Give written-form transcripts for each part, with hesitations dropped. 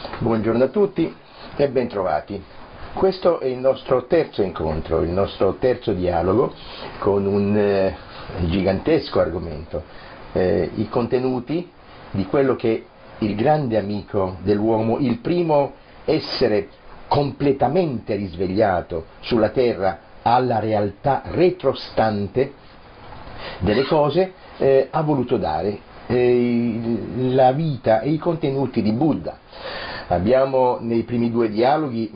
Buongiorno a tutti e bentrovati. Questo è il nostro terzo incontro, il nostro terzo dialogo con un gigantesco argomento, i contenuti di quello che il grande amico dell'uomo, il primo essere completamente risvegliato sulla terra alla realtà retrostante delle cose, ha voluto dare la vita e i contenuti di Buddha. Abbiamo nei primi due dialoghi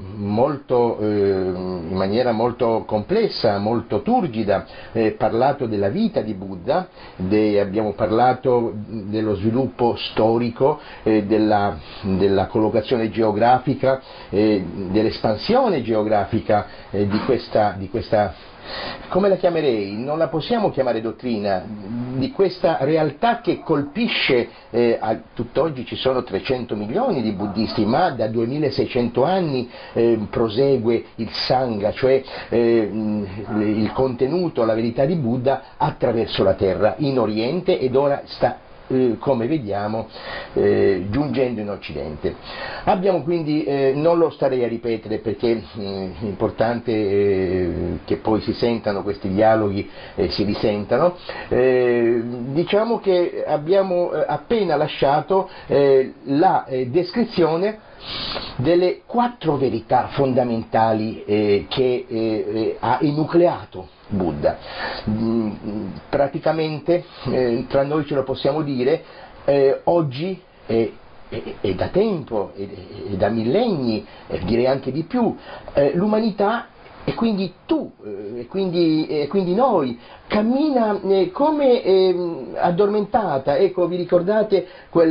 in maniera molto complessa, molto turgida, parlato della vita di Buddha, abbiamo parlato dello sviluppo storico, della collocazione geografica, dell'espansione geografica di questa, come la chiamerei? Non la possiamo chiamare dottrina, di questa realtà che colpisce, tutt'oggi ci sono 300 milioni di buddisti, ma da 2600 anni prosegue il Sangha, cioè il contenuto, la verità di Buddha attraverso la terra, in Oriente, ed ora sta come vediamo giungendo in Occidente. Abbiamo quindi, non lo starei a ripetere perché è importante che poi si sentano questi dialoghi, si risentano. Diciamo che abbiamo appena lasciato la descrizione delle 4 verità fondamentali che ha enucleato Buddha. Praticamente, tra noi ce lo possiamo dire, oggi è da tempo, è da millenni, direi anche di più, l'umanità e quindi tu, e quindi noi, cammina come addormentata. Ecco, vi ricordate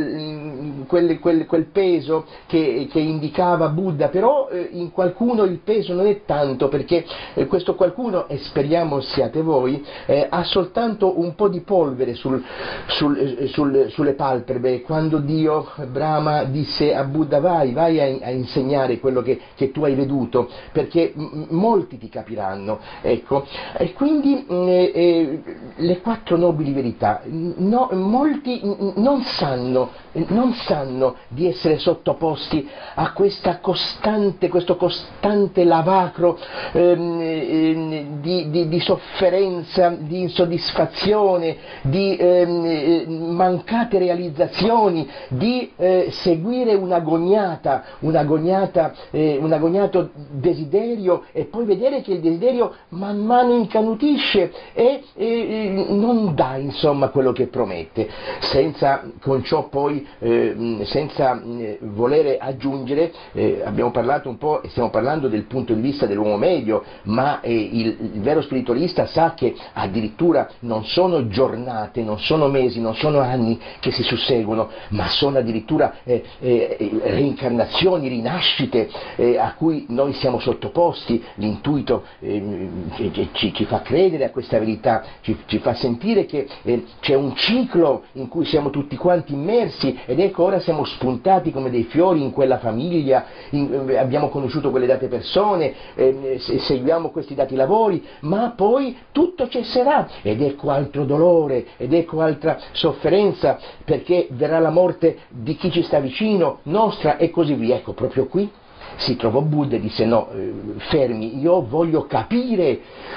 quel peso che indicava Buddha? Però in qualcuno il peso non è tanto, perché questo qualcuno, e speriamo siate voi, ha soltanto un po' di polvere sulle palpebre. Quando Dio, Brahma, disse a Buddha vai a insegnare quello che tu hai veduto, perché molti ti capiranno, ecco. E quindi le 4 nobili verità, molti non sanno di essere sottoposti a questo costante lavacro di sofferenza, di insoddisfazione, di mancate realizzazioni, di seguire un agognato desiderio, e poi vedere che il desiderio man mano incanutisce e non dà insomma quello che promette, senza con ciò poi senza volere aggiungere, abbiamo parlato un po' e stiamo parlando del punto di vista dell'uomo medio, ma il vero spiritualista sa che addirittura non sono giornate, non sono mesi, non sono anni che si susseguono, ma sono addirittura reincarnazioni, rinascite a cui noi siamo sottoposti. L'intuito ci fa credere a questa verità, ci fa sentire che c'è un ciclo in cui siamo tutti quanti immersi, ed ecco ora siamo spuntati come dei fiori in quella famiglia, abbiamo conosciuto quelle date persone, seguiamo questi dati lavori, ma poi tutto cesserà, ed ecco altro dolore, ed ecco altra sofferenza, perché verrà la morte di chi ci sta vicino, nostra, e così via. Ecco, proprio qui si trovò Buddha e disse no, fermi, io voglio capire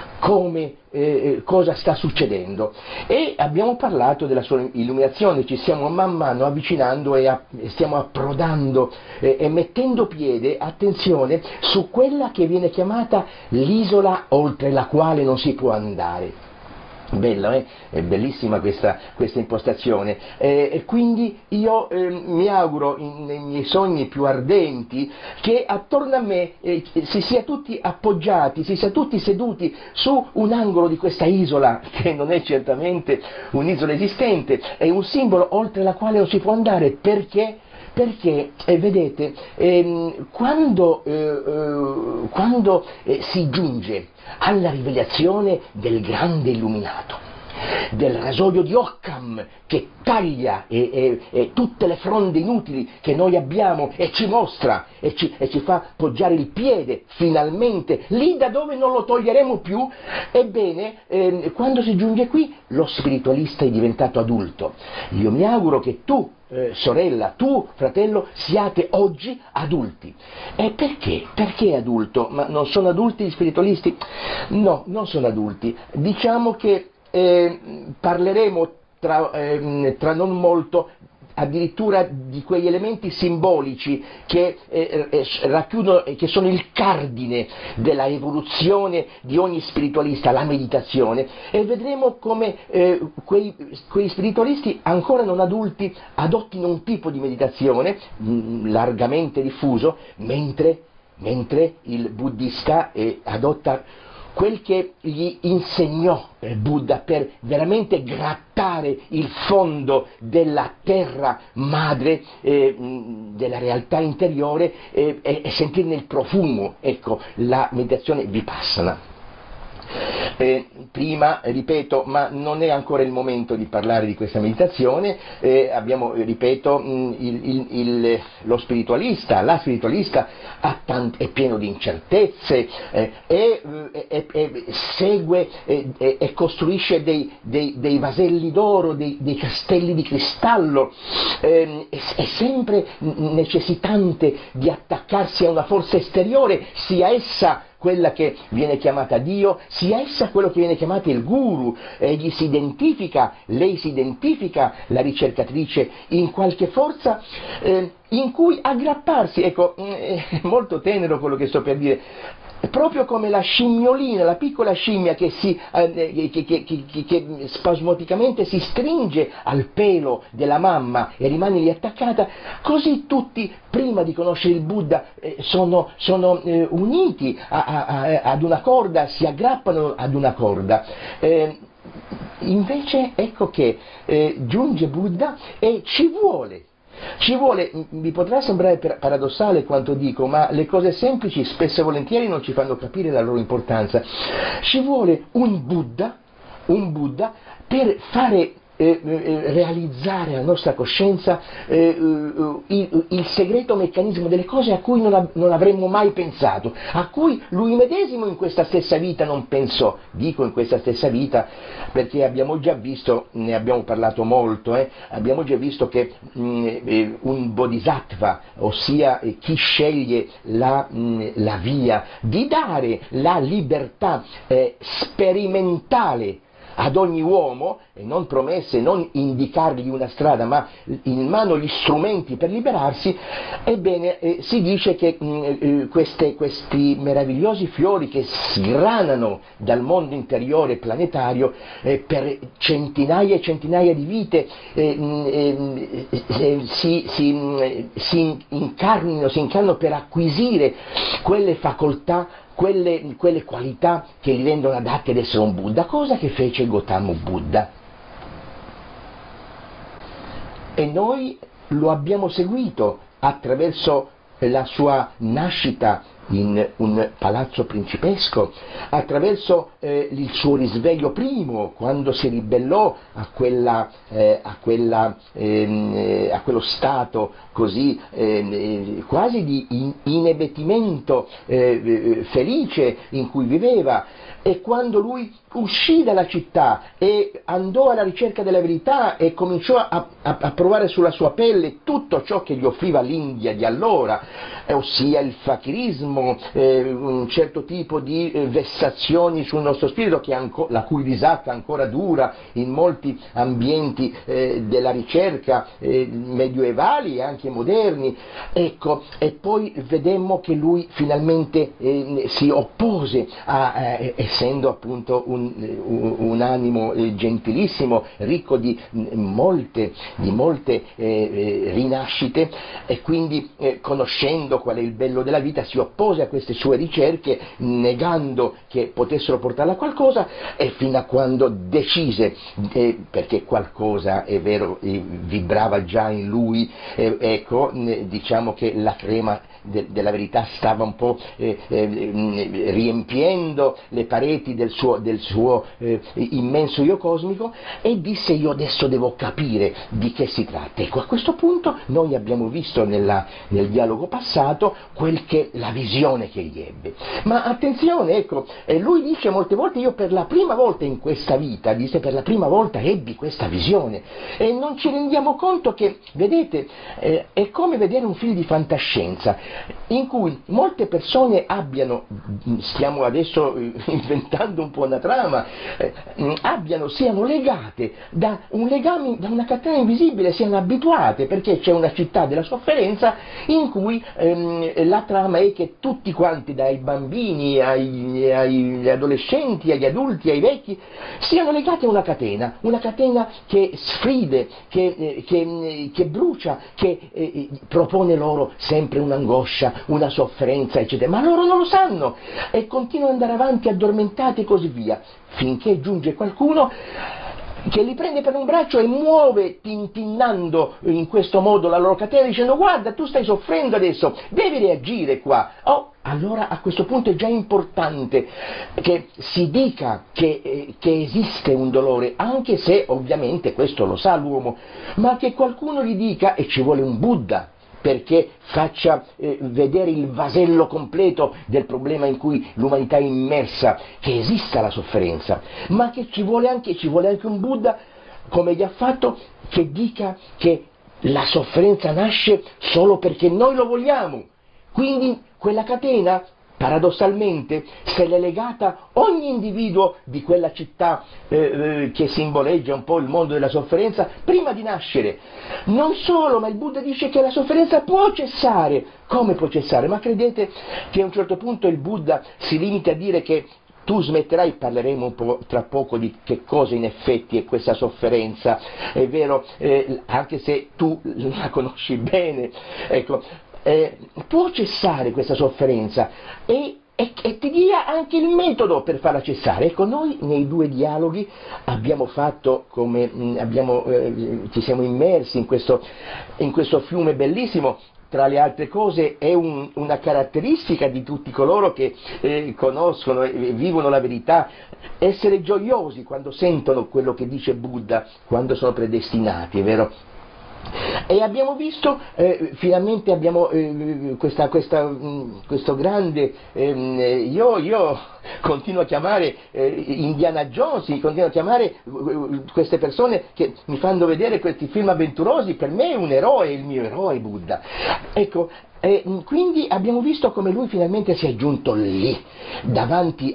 cosa sta succedendo. E abbiamo parlato della sua illuminazione, ci stiamo man mano avvicinando e stiamo approdando e mettendo piede, attenzione, su quella che viene chiamata l'isola oltre la quale non si può andare. Bella, è bellissima questa impostazione, e quindi io mi auguro nei miei sogni più ardenti che attorno a me si sia tutti appoggiati, si sia tutti seduti su un angolo di questa isola, che non è certamente un'isola esistente, è un simbolo oltre la quale non si può andare. Perché? Perché, vedete, quando si giunge alla rivelazione del grande illuminato, del rasoio di Occam che taglia tutte le fronde inutili che noi abbiamo e ci mostra e ci fa poggiare il piede finalmente lì da dove non lo toglieremo più. Ebbene, quando si giunge qui lo spiritualista è diventato adulto. Io mi auguro che tu, sorella, tu, fratello, siate oggi adulti. E perché? Perché adulto? Ma non sono adulti gli spiritualisti? No, non sono adulti. Diciamo che parleremo tra non molto addirittura di quegli elementi simbolici che racchiudono, che sono il cardine della evoluzione di ogni spiritualista, la meditazione, e vedremo come quei spiritualisti ancora non adulti adottino un tipo di meditazione largamente diffuso, mentre il buddista adotta quel che gli insegnò Buddha per veramente grattare il fondo della terra madre, della realtà interiore e sentirne il profumo, ecco, la meditazione vipassana. Prima, ripeto, ma non è ancora il momento di parlare di questa meditazione, abbiamo, ripeto, lo spiritualista, la spiritualista è pieno di incertezze segue e costruisce dei vaselli d'oro, dei castelli di cristallo, è sempre necessitante di attaccarsi a una forza esteriore, sia essa quella che viene chiamata Dio, sia essa quello che viene chiamato il guru. Lei si identifica, la ricercatrice, in qualche forza in cui aggrapparsi. Ecco, è molto tenero quello che sto per dire. Proprio come la scimmiolina, la piccola scimmia che spasmodicamente si stringe al pelo della mamma e rimane lì attaccata, così tutti, prima di conoscere il Buddha, sono uniti ad una corda, si aggrappano ad una corda. Invece ecco che giunge Buddha e ci vuole, mi potrà sembrare paradossale quanto dico, ma le cose semplici spesso e volentieri non ci fanno capire la loro importanza. Ci vuole un Buddha per fare realizzare alla nostra coscienza il segreto meccanismo delle cose a cui non avremmo mai pensato, a cui lui medesimo in questa stessa vita non pensò. Dico in questa stessa vita perché abbiamo già visto, ne abbiamo parlato molto, abbiamo già visto che un bodhisattva, ossia chi sceglie la via di dare la libertà sperimentale ad ogni uomo, e non promesse, non indicargli una strada, ma in mano gli strumenti per liberarsi, ebbene si dice che questi meravigliosi fiori che sgranano dal mondo interiore planetario per centinaia e centinaia di vite si incarnano per acquisire quelle facoltà, quelle qualità che gli rendono adatti ad essere un Buddha. Cosa che fece Gautama Buddha? E noi lo abbiamo seguito attraverso la sua nascita in un palazzo principesco, attraverso il suo risveglio primo, quando si ribellò a quello stato così quasi di inebettimento felice in cui viveva, e quando lui uscì dalla città e andò alla ricerca della verità e cominciò a provare sulla sua pelle tutto ciò che gli offriva l'India di allora, ossia il fakirismo, un certo tipo di vessazioni sul nostro spirito, la cui risata ancora dura in molti ambienti della ricerca medioevali e anche moderni. Ecco, e poi vedemmo che lui finalmente si oppose, essendo appunto un animo gentilissimo, ricco di molte rinascite, e quindi conoscendo qual è il bello della vita si oppose rispose a queste sue ricerche negando che potessero portarla a qualcosa, e fino a quando decise, perché qualcosa, è vero, vibrava già in lui, ecco, diciamo che la crema della verità stava un po' riempiendo le pareti del suo immenso io cosmico, e disse: io adesso devo capire di che si tratta. Ecco, a questo punto noi abbiamo visto nel dialogo passato la visione che egli ebbe. Ma attenzione, ecco, lui dice molte volte: io per la prima volta in questa vita, dice, per la prima volta ebbi questa visione, e non ci rendiamo conto che, vedete, è come vedere un film di fantascienza in cui molte persone stiamo adesso inventando un po' una trama, siano legate da una catena invisibile, siano abituate, perché c'è una città della sofferenza in cui la trama è che tutti quanti, dai bambini agli adolescenti, agli adulti, ai vecchi, siano legati a una catena che sfride, che brucia, che propone loro sempre un'angoscia, una sofferenza, eccetera, ma loro non lo sanno e continuano ad andare avanti addormentati e così via, finché giunge qualcuno che li prende per un braccio e muove tintinnando in questo modo la loro catena, dicendo: guarda, tu stai soffrendo adesso, devi reagire qua. Allora a questo punto è già importante che si dica che esiste un dolore, anche se ovviamente questo lo sa l'uomo, ma che qualcuno gli dica, e ci vuole un Buddha perché faccia vedere il vasello completo del problema in cui l'umanità è immersa, che esista la sofferenza, ma che ci vuole anche un Buddha, come gli ha fatto, che dica che la sofferenza nasce solo perché noi lo vogliamo. Quindi quella catena, paradossalmente, se l'è legata ogni individuo di quella città che simboleggia un po' il mondo della sofferenza prima di nascere. Non solo, ma il Buddha dice che la sofferenza può cessare. Come può cessare? Ma credete che a un certo punto il Buddha si limita a dire che tu smetterai? Parleremo un po' tra poco di che cosa in effetti è questa sofferenza, è vero, anche se tu la conosci bene, ecco, può cessare questa sofferenza e ti dia anche il metodo per farla cessare. Ecco, noi nei due dialoghi abbiamo fatto ci siamo immersi in questo fiume bellissimo. Tra le altre cose è una caratteristica di tutti coloro che conoscono e vivono la verità, essere gioiosi quando sentono quello che dice Buddha, quando sono predestinati, è vero? E abbiamo visto, finalmente abbiamo questo grande, io continuo a chiamare Indiana Jones, continuo a chiamare queste persone che mi fanno vedere questi film avventurosi, per me è un eroe, il mio eroe Buddha. Ecco, quindi abbiamo visto come lui finalmente si è giunto lì, davanti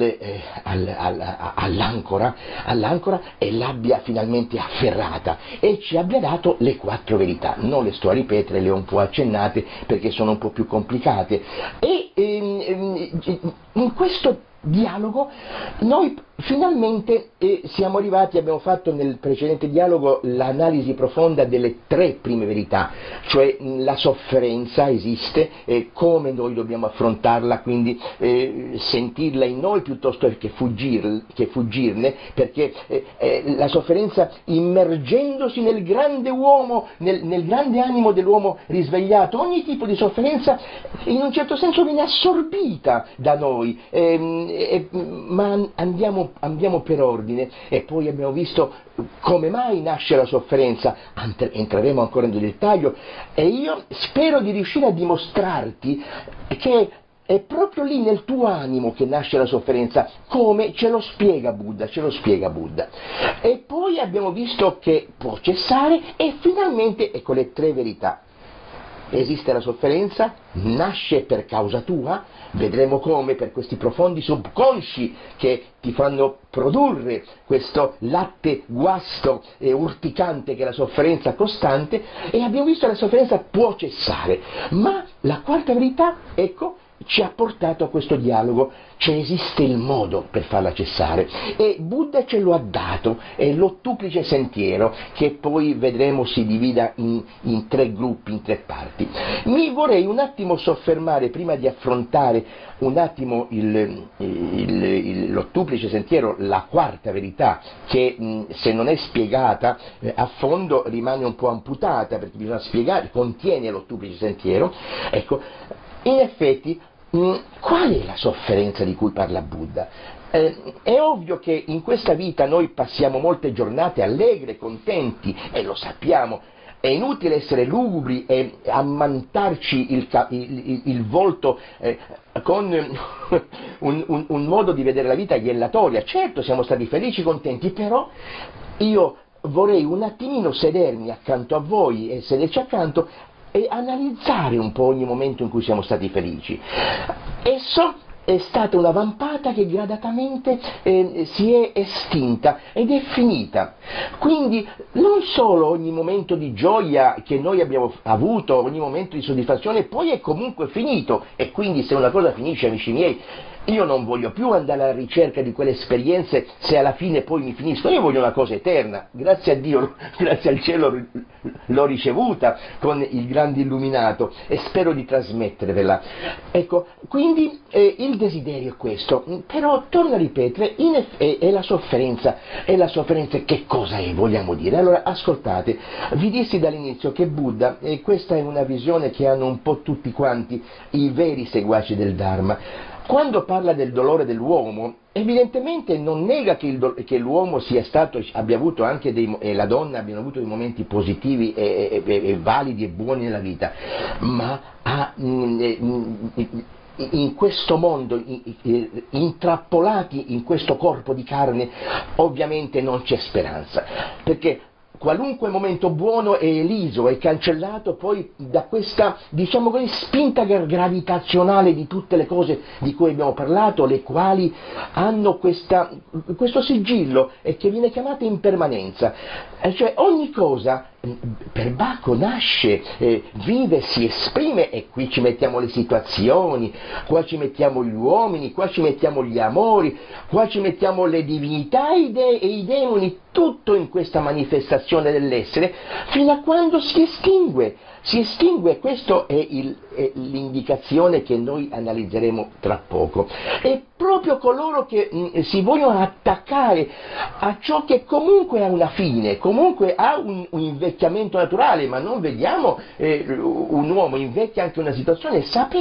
all'ancora, e l'abbia finalmente afferrata e ci abbia dato le 4 verità. Non le sto a ripetere, le ho un po' accennate perché sono un po' più complicate. E in questo dialogo noi finalmente siamo arrivati, abbiamo fatto nel precedente dialogo l'analisi profonda delle 3 prime verità, cioè la sofferenza esiste, come noi dobbiamo affrontarla, quindi sentirla in noi piuttosto che fuggirne, perché la sofferenza, immergendosi nel grande uomo, nel grande animo dell'uomo risvegliato, ogni tipo di sofferenza in un certo senso viene assorbita da noi, ma andiamo per ordine, e poi abbiamo visto come mai nasce la sofferenza, entreremo ancora nel dettaglio, e io spero di riuscire a dimostrarti che è proprio lì nel tuo animo che nasce la sofferenza, come ce lo spiega Buddha. E poi abbiamo visto che può cessare, e finalmente ecco le 3 verità. Esiste la sofferenza, nasce per causa tua, vedremo come, per questi profondi subconsci che ti fanno produrre questo latte guasto e urticante che è la sofferenza costante, e abbiamo visto che la sofferenza può cessare. Ma la 4ª verità, ecco, ci ha portato a questo dialogo, cioè esiste il modo per farla cessare e Buddha ce lo ha dato, è l'ottuplice sentiero che poi vedremo si divida in 3 gruppi, in 3 parti. Mi vorrei un attimo soffermare, prima di affrontare un attimo l'ottuplice sentiero, la quarta verità, che se non è spiegata a fondo rimane un po' amputata, perché bisogna spiegare, contiene l'ottuplice sentiero. Ecco, in effetti, qual è la sofferenza di cui parla Buddha? È ovvio che in questa vita noi passiamo molte giornate allegre, contenti, e lo sappiamo. È inutile essere lugubri e ammantarci il volto con un modo di vedere la vita iellatoria. Certo, siamo stati felici, contenti, però io vorrei un attimino sedermi accanto a voi e sederci accanto e analizzare un po' ogni momento in cui siamo stati felici. Esso è stata una vampata che gradatamente si è estinta ed è finita. Quindi non solo ogni momento di gioia che noi abbiamo avuto, ogni momento di soddisfazione poi è comunque finito, e quindi se una cosa finisce, amici miei, io non voglio più andare alla ricerca di quelle esperienze se alla fine poi mi finiscono. Io voglio una cosa eterna, grazie a Dio, grazie al cielo l'ho ricevuta con il grande illuminato e spero di trasmettervela. Ecco, quindi il desiderio è questo, però torno a ripetere, è la sofferenza che cosa è, vogliamo dire? Allora ascoltate, vi dissi dall'inizio che Buddha, e questa è una visione che hanno un po' tutti quanti i veri seguaci del Dharma, quando parla del dolore dell'uomo, evidentemente non nega che l'uomo abbia avuto anche e la donna abbiano avuto dei momenti positivi e validi e buoni nella vita, ma in questo mondo, intrappolati in questo corpo di carne, ovviamente non c'è speranza, perché qualunque momento buono è eliso, è cancellato poi da questa, diciamo così, spinta gravitazionale di tutte le cose di cui abbiamo parlato, le quali hanno questo sigillo e che viene chiamata impermanenza. Cioè ogni cosa per Bacco nasce, vive, si esprime, e qui ci mettiamo le situazioni, qua ci mettiamo gli uomini, qua ci mettiamo gli amori, qua ci mettiamo le divinità e i demoni, tutto in questa manifestazione dell'essere, fino a quando si estingue. Questa è l'indicazione che noi analizzeremo tra poco. E proprio coloro che si vogliono attaccare a ciò che comunque ha una fine, comunque ha un invecchiamento naturale, ma non vediamo un uomo invecchia anche una situazione.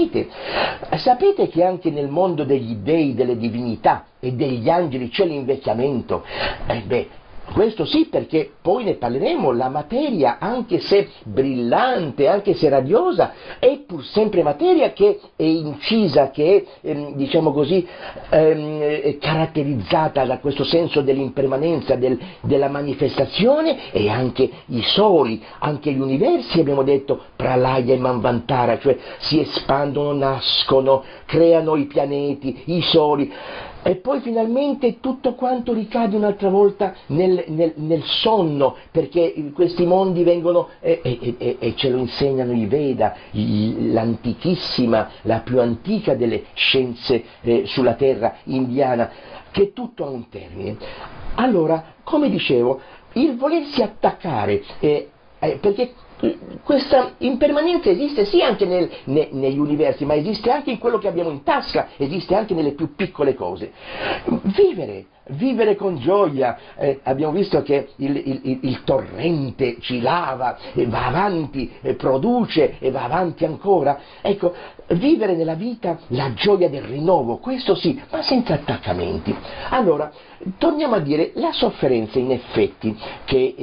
Sapete che anche nel mondo degli dei, delle divinità e degli angeli c'è l'invecchiamento? Questo sì, perché poi ne parleremo, la materia, anche se brillante, anche se radiosa, è pur sempre materia che è incisa, che è, diciamo così, caratterizzata da questo senso dell'impermanenza, della manifestazione, e anche i soli, anche gli universi, abbiamo detto, Pralaya e Manvantara, cioè si espandono, nascono, creano i pianeti, i soli. E poi finalmente tutto quanto ricade un'altra volta nel sonno, perché questi mondi vengono, e ce lo insegnano i Veda, l'antichissima, la più antica delle scienze sulla terra indiana, che tutto ha un termine. Allora, come dicevo, il volersi attaccare, perché questa impermanenza esiste sì anche negli universi, ma esiste anche in quello che abbiamo in tasca, esiste anche nelle più piccole cose. Vivere con gioia, abbiamo visto che il torrente ci lava, e va avanti, produce e va avanti ancora. Ecco, vivere nella vita la gioia del rinnovo, questo sì, ma senza attaccamenti. Allora, torniamo a dire, la sofferenza in effetti che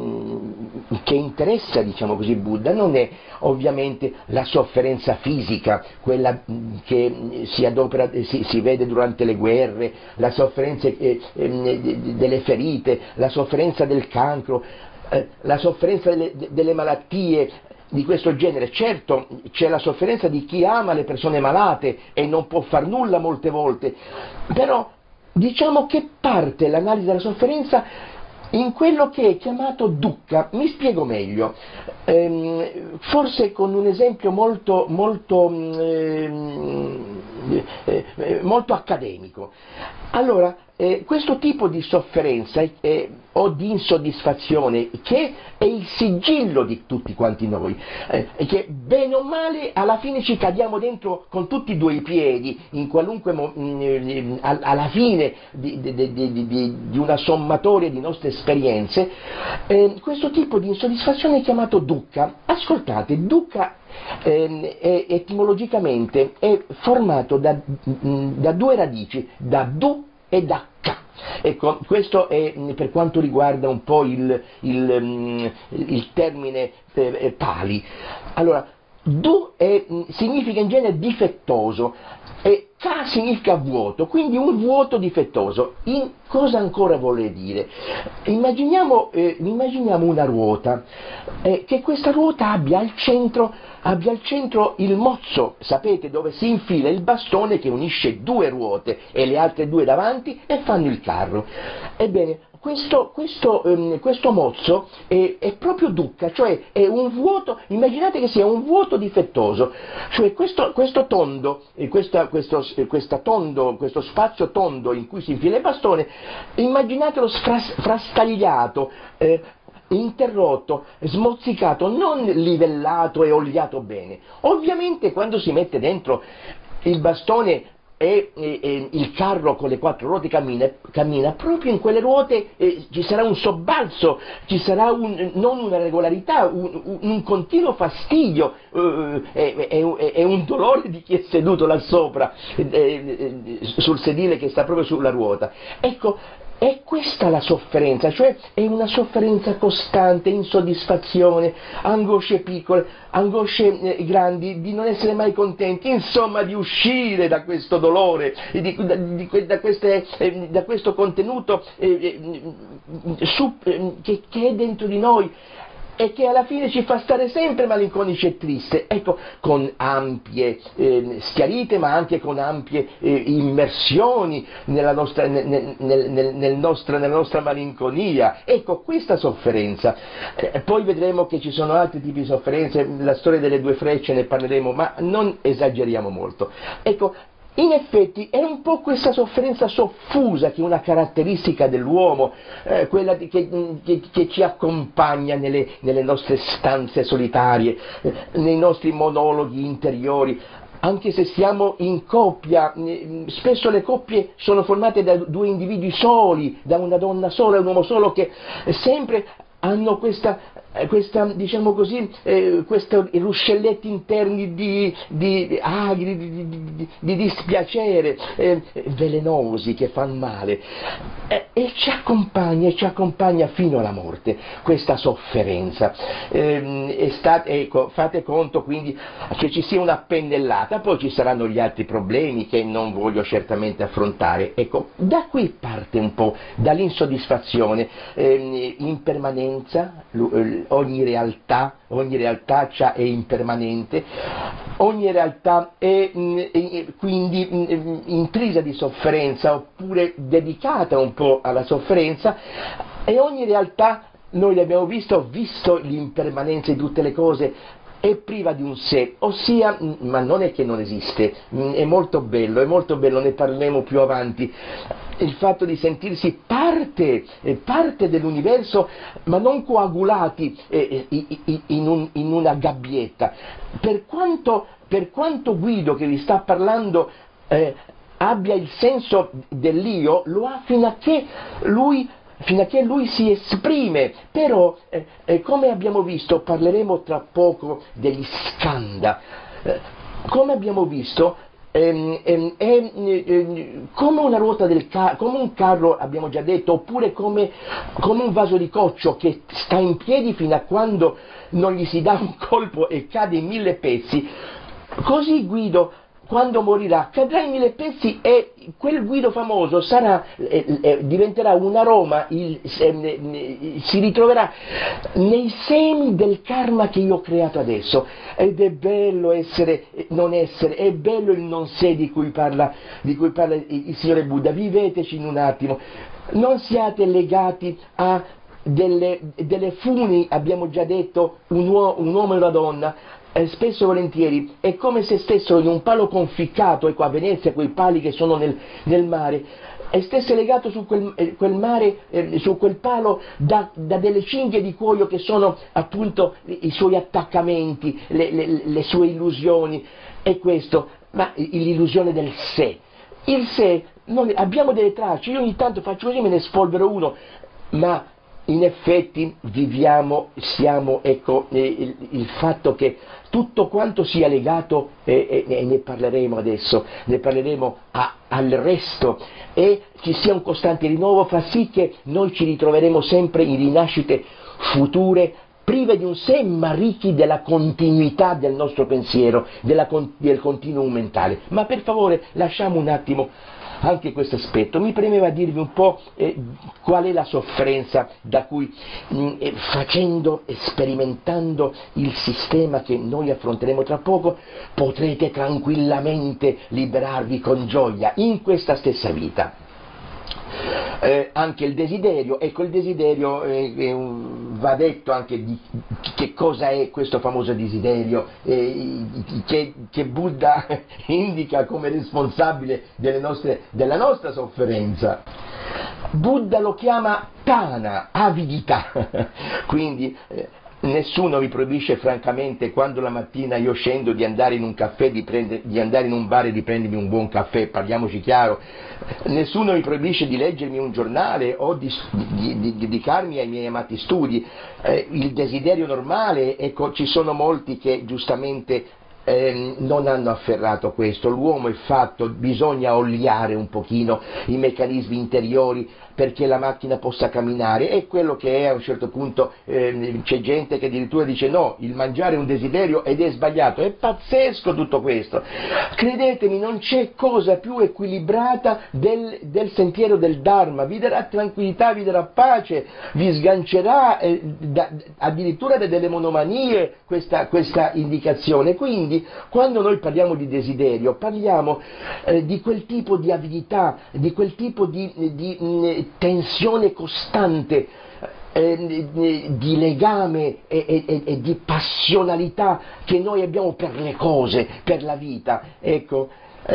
interessa, diciamo così, Buddha, non è ovviamente la sofferenza fisica, quella che si vede durante le guerre, la sofferenza delle ferite, la sofferenza del cancro, la sofferenza delle malattie di questo genere. Certo, c'è la sofferenza di chi ama le persone malate e non può far nulla molte volte, però diciamo che parte l'analisi della sofferenza in quello che è chiamato dukkha. Mi spiego meglio, forse con un esempio molto molto accademico. Allora, questo tipo di sofferenza o di insoddisfazione, che è il sigillo di tutti quanti noi, che bene o male alla fine ci cadiamo dentro con tutti e due i piedi, in qualunque alla fine di una sommatoria di nostre esperienze, questo tipo di insoddisfazione è chiamato dukkha. Ascoltate, dukkha etimologicamente è formato da due radici, da du e da ka. Ecco, questo è per quanto riguarda un po' il termine Pali. Allora, du significa in genere difettoso e ka significa vuoto, quindi un vuoto difettoso. Cosa ancora vuole dire? Immaginiamo una ruota, che questa ruota abbia al centro il mozzo, sapete, dove si infila il bastone che unisce due ruote e le altre due davanti e fanno il carro. Ebbene, questo mozzo è proprio dukkha, cioè è un vuoto, immaginate che sia un vuoto difettoso, cioè questo tondo, questo spazio tondo in cui si infila il bastone, immaginatelo frastagliato, interrotto, smozzicato, non livellato e oliato bene. Ovviamente quando si mette dentro il bastone e il carro con le quattro ruote cammina, proprio in quelle ruote ci sarà un sobbalzo, ci sarà non una regolarità, un continuo fastidio, è un dolore di chi è seduto là sopra, sul sedile che sta proprio sulla ruota. Ecco, è questa la sofferenza, cioè è una sofferenza costante, insoddisfazione, angosce piccole, angosce grandi, di non essere mai contenti, insomma di uscire da questo dolore, da questo contenuto che è dentro di noi e che alla fine ci fa stare sempre malinconici e triste, ecco, con ampie schiarite, ma anche con ampie immersioni nella nostra malinconia. Ecco, questa sofferenza. Poi vedremo che ci sono altri tipi di sofferenze, la storia delle due frecce ne parleremo, ma non esageriamo molto. Ecco, in effetti è un po' questa sofferenza soffusa che è una caratteristica dell'uomo, quella che ci accompagna nelle nostre stanze solitarie, nei nostri monologhi interiori. Anche se siamo in coppia, spesso le coppie sono formate da due individui soli, da una donna sola e un uomo solo, che sempre hanno questa diciamo così, questi ruscelletti interni di dispiacere, velenosi, che fanno male, e ci accompagna fino alla morte questa sofferenza. Ecco, fate conto quindi che ci sia una pennellata, poi ci saranno gli altri problemi che non voglio certamente affrontare. Ecco, da qui parte un po', dall'insoddisfazione, impermanenza, ogni realtà è impermanente, ogni realtà è quindi intrisa di sofferenza, oppure dedicata un po' alla sofferenza, e ogni realtà, noi l'abbiamo visto l'impermanenza di tutte le cose, è priva di un sé, ossia, ma non è che non esiste, è molto bello, ne parleremo più avanti, il fatto di sentirsi parte dell'universo, ma non coagulati in una gabbietta. Per quanto Guido, che vi sta parlando, abbia il senso dell'io, lo ha fino a che lui si esprime, però come abbiamo visto, parleremo tra poco degli skanda, come abbiamo visto è come una ruota come un carro, abbiamo già detto, oppure come un vaso di coccio che sta in piedi fino a quando non gli si dà un colpo e cade in 1000 pezzi. Così Guido, quando morirà, cadrà in 1000 pezzi, e quel Guido famoso diventerà un aroma, si ritroverà nei semi del karma che io ho creato adesso. Ed è bello non essere, è bello il non sé di cui parla il Signore Buddha. Viveteci in un attimo, non siate legati a delle funi, abbiamo già detto, un uomo e una donna. spesso e volentieri è come se stessero in un palo conficcato, ecco, a Venezia quei pali che sono nel mare, e stesse legato su quel mare, su quel palo da delle cinghie di cuoio che sono appunto i suoi attaccamenti, le sue illusioni, e questo, ma l'illusione del sé. Il sé, noi abbiamo delle tracce, io ogni tanto faccio così, me ne spolvero uno, ma in effetti viviamo, ecco, il fatto che tutto quanto sia legato, e ne parleremo adesso, ne parleremo al resto, e ci sia un costante rinnovo, fa sì che noi ci ritroveremo sempre in rinascite future, prive di un sé, ma ricchi della continuità del nostro pensiero, del continuum mentale. Ma per favore lasciamo un attimo anche questo aspetto. Mi premeva dirvi un po' qual è la sofferenza da cui, facendo e sperimentando il sistema che noi affronteremo tra poco, potrete tranquillamente liberarvi con gioia in questa stessa vita. Anche il desiderio, ecco, il desiderio va detto anche di che cosa è questo famoso desiderio, che Buddha indica come responsabile della nostra sofferenza. Buddha lo chiama tana, avidità, quindi nessuno mi proibisce francamente, quando la mattina io scendo, di andare in un caffè, di andare in un bar e di prendermi un buon caffè, parliamoci chiaro. Nessuno mi proibisce di leggermi un giornale o di dedicarmi ai miei amati studi. Il desiderio normale, ecco, ci sono molti che giustamente non hanno afferrato questo. L'uomo è fatto, bisogna oliare un pochino i meccanismi interiori perché la macchina possa camminare, è quello che è. A un certo punto c'è gente che addirittura dice no, il mangiare è un desiderio ed è sbagliato. È pazzesco tutto questo. Credetemi, non c'è cosa più equilibrata del sentiero del Dharma. Vi darà tranquillità, vi darà pace, vi sgancerà addirittura delle monomanie questa indicazione. Quindi quando noi parliamo di desiderio parliamo di quel tipo di avidità, di quel tipo di tensione costante, di legame e di passionalità che noi abbiamo per le cose, per la vita. Ecco,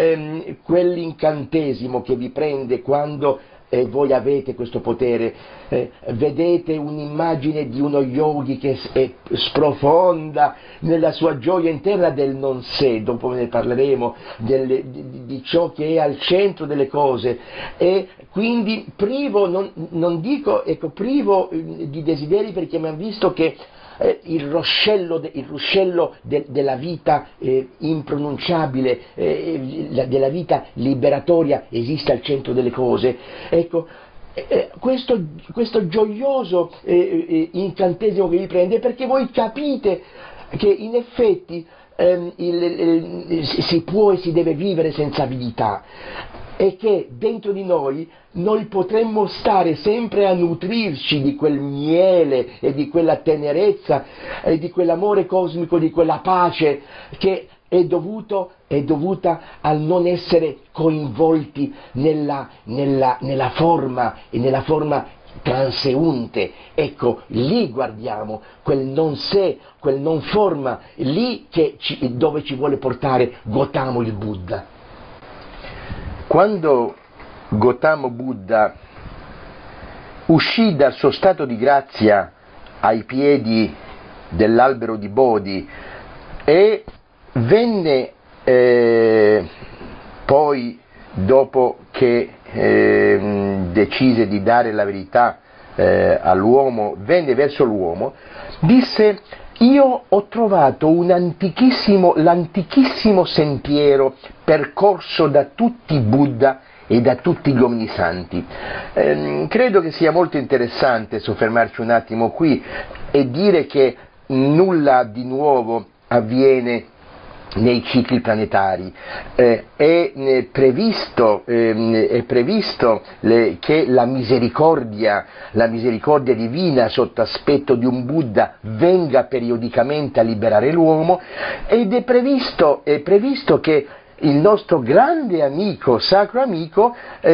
quell'incantesimo che vi prende quando voi avete questo potere, vedete un'immagine di uno yogi che sprofonda nella sua gioia interna del non sé, dopo ne parleremo, di ciò che è al centro delle cose, e quindi privo, non dico, ecco, privo di desideri, perché mi hanno visto che il ruscello della vita impronunciabile, della vita liberatoria esiste al centro delle cose. Ecco, questo gioioso incantesimo che vi prende, perché voi capite che in effetti si può e si deve vivere senza avidità, e che dentro di noi potremmo stare sempre a nutrirci di quel miele e di quella tenerezza e di quell'amore cosmico, di quella pace che è dovuta al non essere coinvolti nella forma e nella forma transeunte. Ecco, lì guardiamo quel non sé, quel non forma, lì dove ci vuole portare Gautama il Buddha. Quando Gautama Buddha uscì dal suo stato di grazia ai piedi dell'albero di Bodhi e venne poi, dopo che decise di dare la verità all'uomo, venne verso l'uomo, disse: io ho trovato l'antichissimo sentiero percorso da tutti i Buddha e da tutti gli uomini santi. Credo che sia molto interessante soffermarci un attimo qui e dire che nulla di nuovo avviene nei cicli planetari. È previsto che la misericordia divina sotto aspetto di un Buddha venga periodicamente a liberare l'uomo, ed è previsto che il nostro grande amico, sacro amico,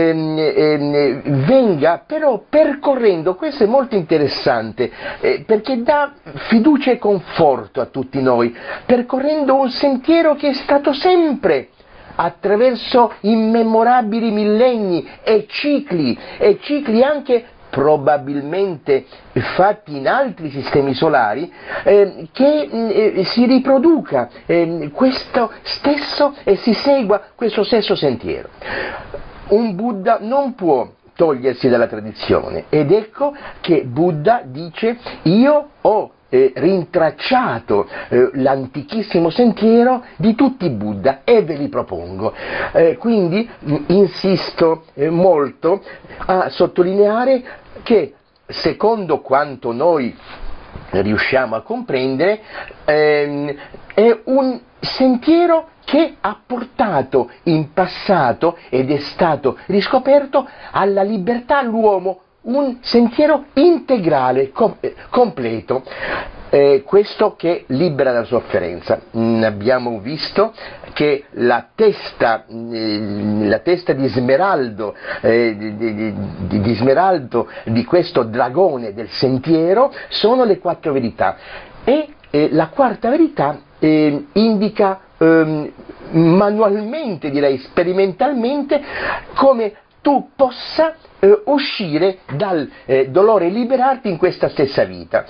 venga però percorrendo, questo è molto interessante, perché dà fiducia e conforto a tutti noi, percorrendo un sentiero che è stato sempre attraverso immemorabili millenni e cicli anche probabilmente fatti in altri sistemi solari, che si riproduca questo stesso e si segua questo stesso sentiero. Un Buddha non può togliersi dalla tradizione, ed ecco che Buddha dice: io ho rintracciato l'antichissimo sentiero di tutti i Buddha e ve li propongo. Quindi insisto molto a sottolineare che, secondo quanto noi riusciamo a comprendere, è un sentiero che ha portato in passato, ed è stato riscoperto, alla libertà all'uomo, un sentiero integrale, completo, questo che libera dalla sofferenza. Abbiamo visto che la testa di Smeraldo, di Smeraldo, di questo dragone del sentiero, sono le 4 verità, e la quarta verità indica manualmente, direi sperimentalmente, come tu possa uscire dal dolore e liberarti in questa stessa vita.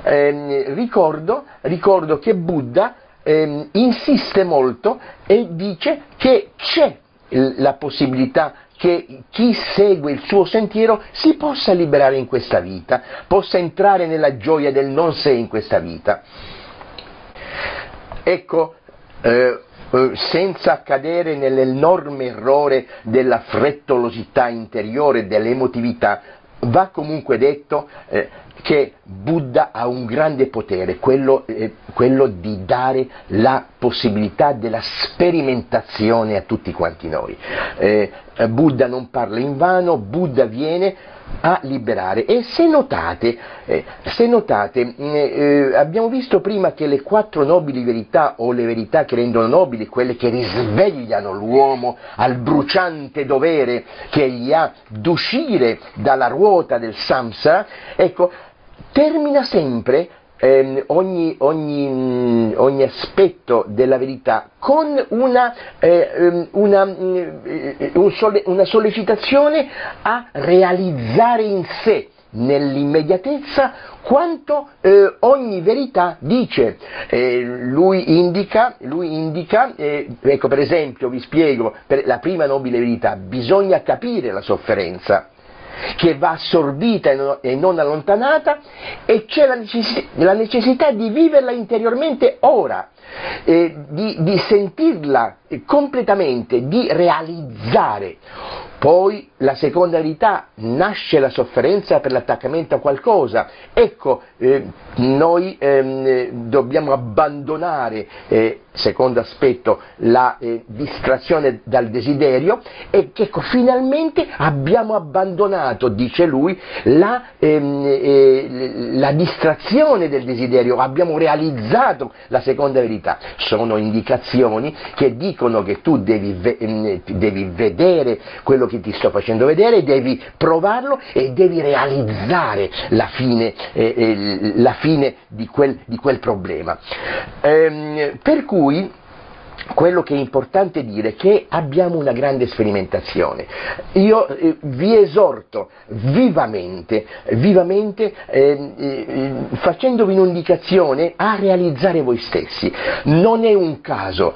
Ricordo che Buddha insiste molto e dice che c'è la possibilità che chi segue il suo sentiero si possa liberare in questa vita, possa entrare nella gioia del non sé in questa vita. Ecco, senza cadere nell'enorme errore della frettolosità interiore, dell'emotività, va comunque detto che Buddha ha un grande potere, quello di dare la possibilità della sperimentazione a tutti quanti noi. Buddha non parla invano, Buddha viene a liberare. E se notate, abbiamo visto prima che le 4 nobili verità, o le verità che rendono nobili, quelle che risvegliano l'uomo al bruciante dovere che gli ha d'uscire dalla ruota del samsara, ecco, termina sempre ogni aspetto della verità con una sollecitazione a realizzare in sé, nell'immediatezza, quanto ogni verità dice. Lui indica, ecco, per esempio, vi spiego, per la prima nobile verità: bisogna capire la sofferenza, che va assorbita e non allontanata, e c'è la necessità di viverla interiormente ora, di sentirla completamente, di realizzare. Poi la seconda verità: nasce la sofferenza per l'attaccamento a qualcosa. Ecco, noi dobbiamo abbandonare, secondo aspetto, la distrazione dal desiderio, e che finalmente abbiamo abbandonato, dice lui, la distrazione del desiderio, abbiamo realizzato la seconda verità. Sono indicazioni che dicono che tu devi vedere quello che ti sto facendo vedere, devi provarlo e devi realizzare la fine di quel problema. Per cui quello che è importante dire è che abbiamo una grande sperimentazione. Io vi esorto vivamente, facendovi un'indicazione a realizzare voi stessi. Non è un caso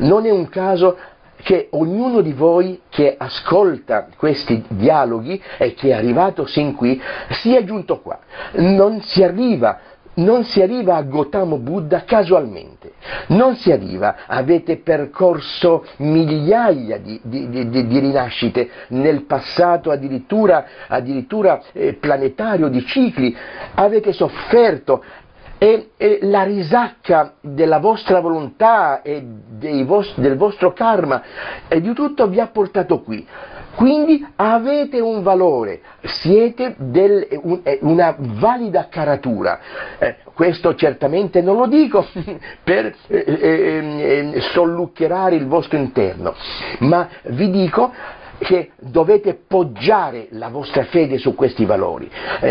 che ognuno di voi che ascolta questi dialoghi e che è arrivato sin qui sia giunto qua. Non si arriva a Gautama Buddha casualmente, non si arriva. Avete percorso migliaia di rinascite nel passato, addirittura planetario, di cicli. Avete sofferto, e la risacca della vostra volontà e del vostro karma e di tutto vi ha portato qui. Quindi avete un valore, siete una valida caratura. Questo certamente non lo dico per solluccherare il vostro interno, ma vi dico che dovete poggiare la vostra fede su questi valori,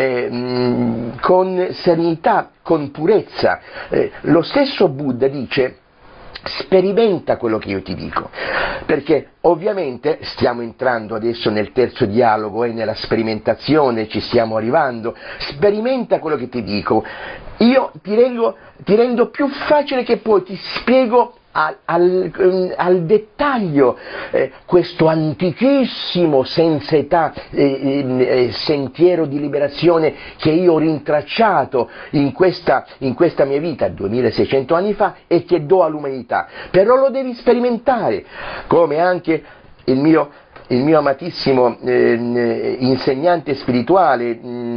con serenità, con purezza. Lo stesso Buddha dice: sperimenta quello che io ti dico, perché ovviamente stiamo entrando adesso nel terzo dialogo e nella sperimentazione ci stiamo arrivando. Sperimenta quello che ti dico, io ti rendo più facile che poi ti spiego al dettaglio questo antichissimo, senza età, sentiero di liberazione che io ho rintracciato in questa mia vita 2600 anni fa e che do all'umanità. Però lo devi sperimentare, come anche il mio amatissimo insegnante spirituale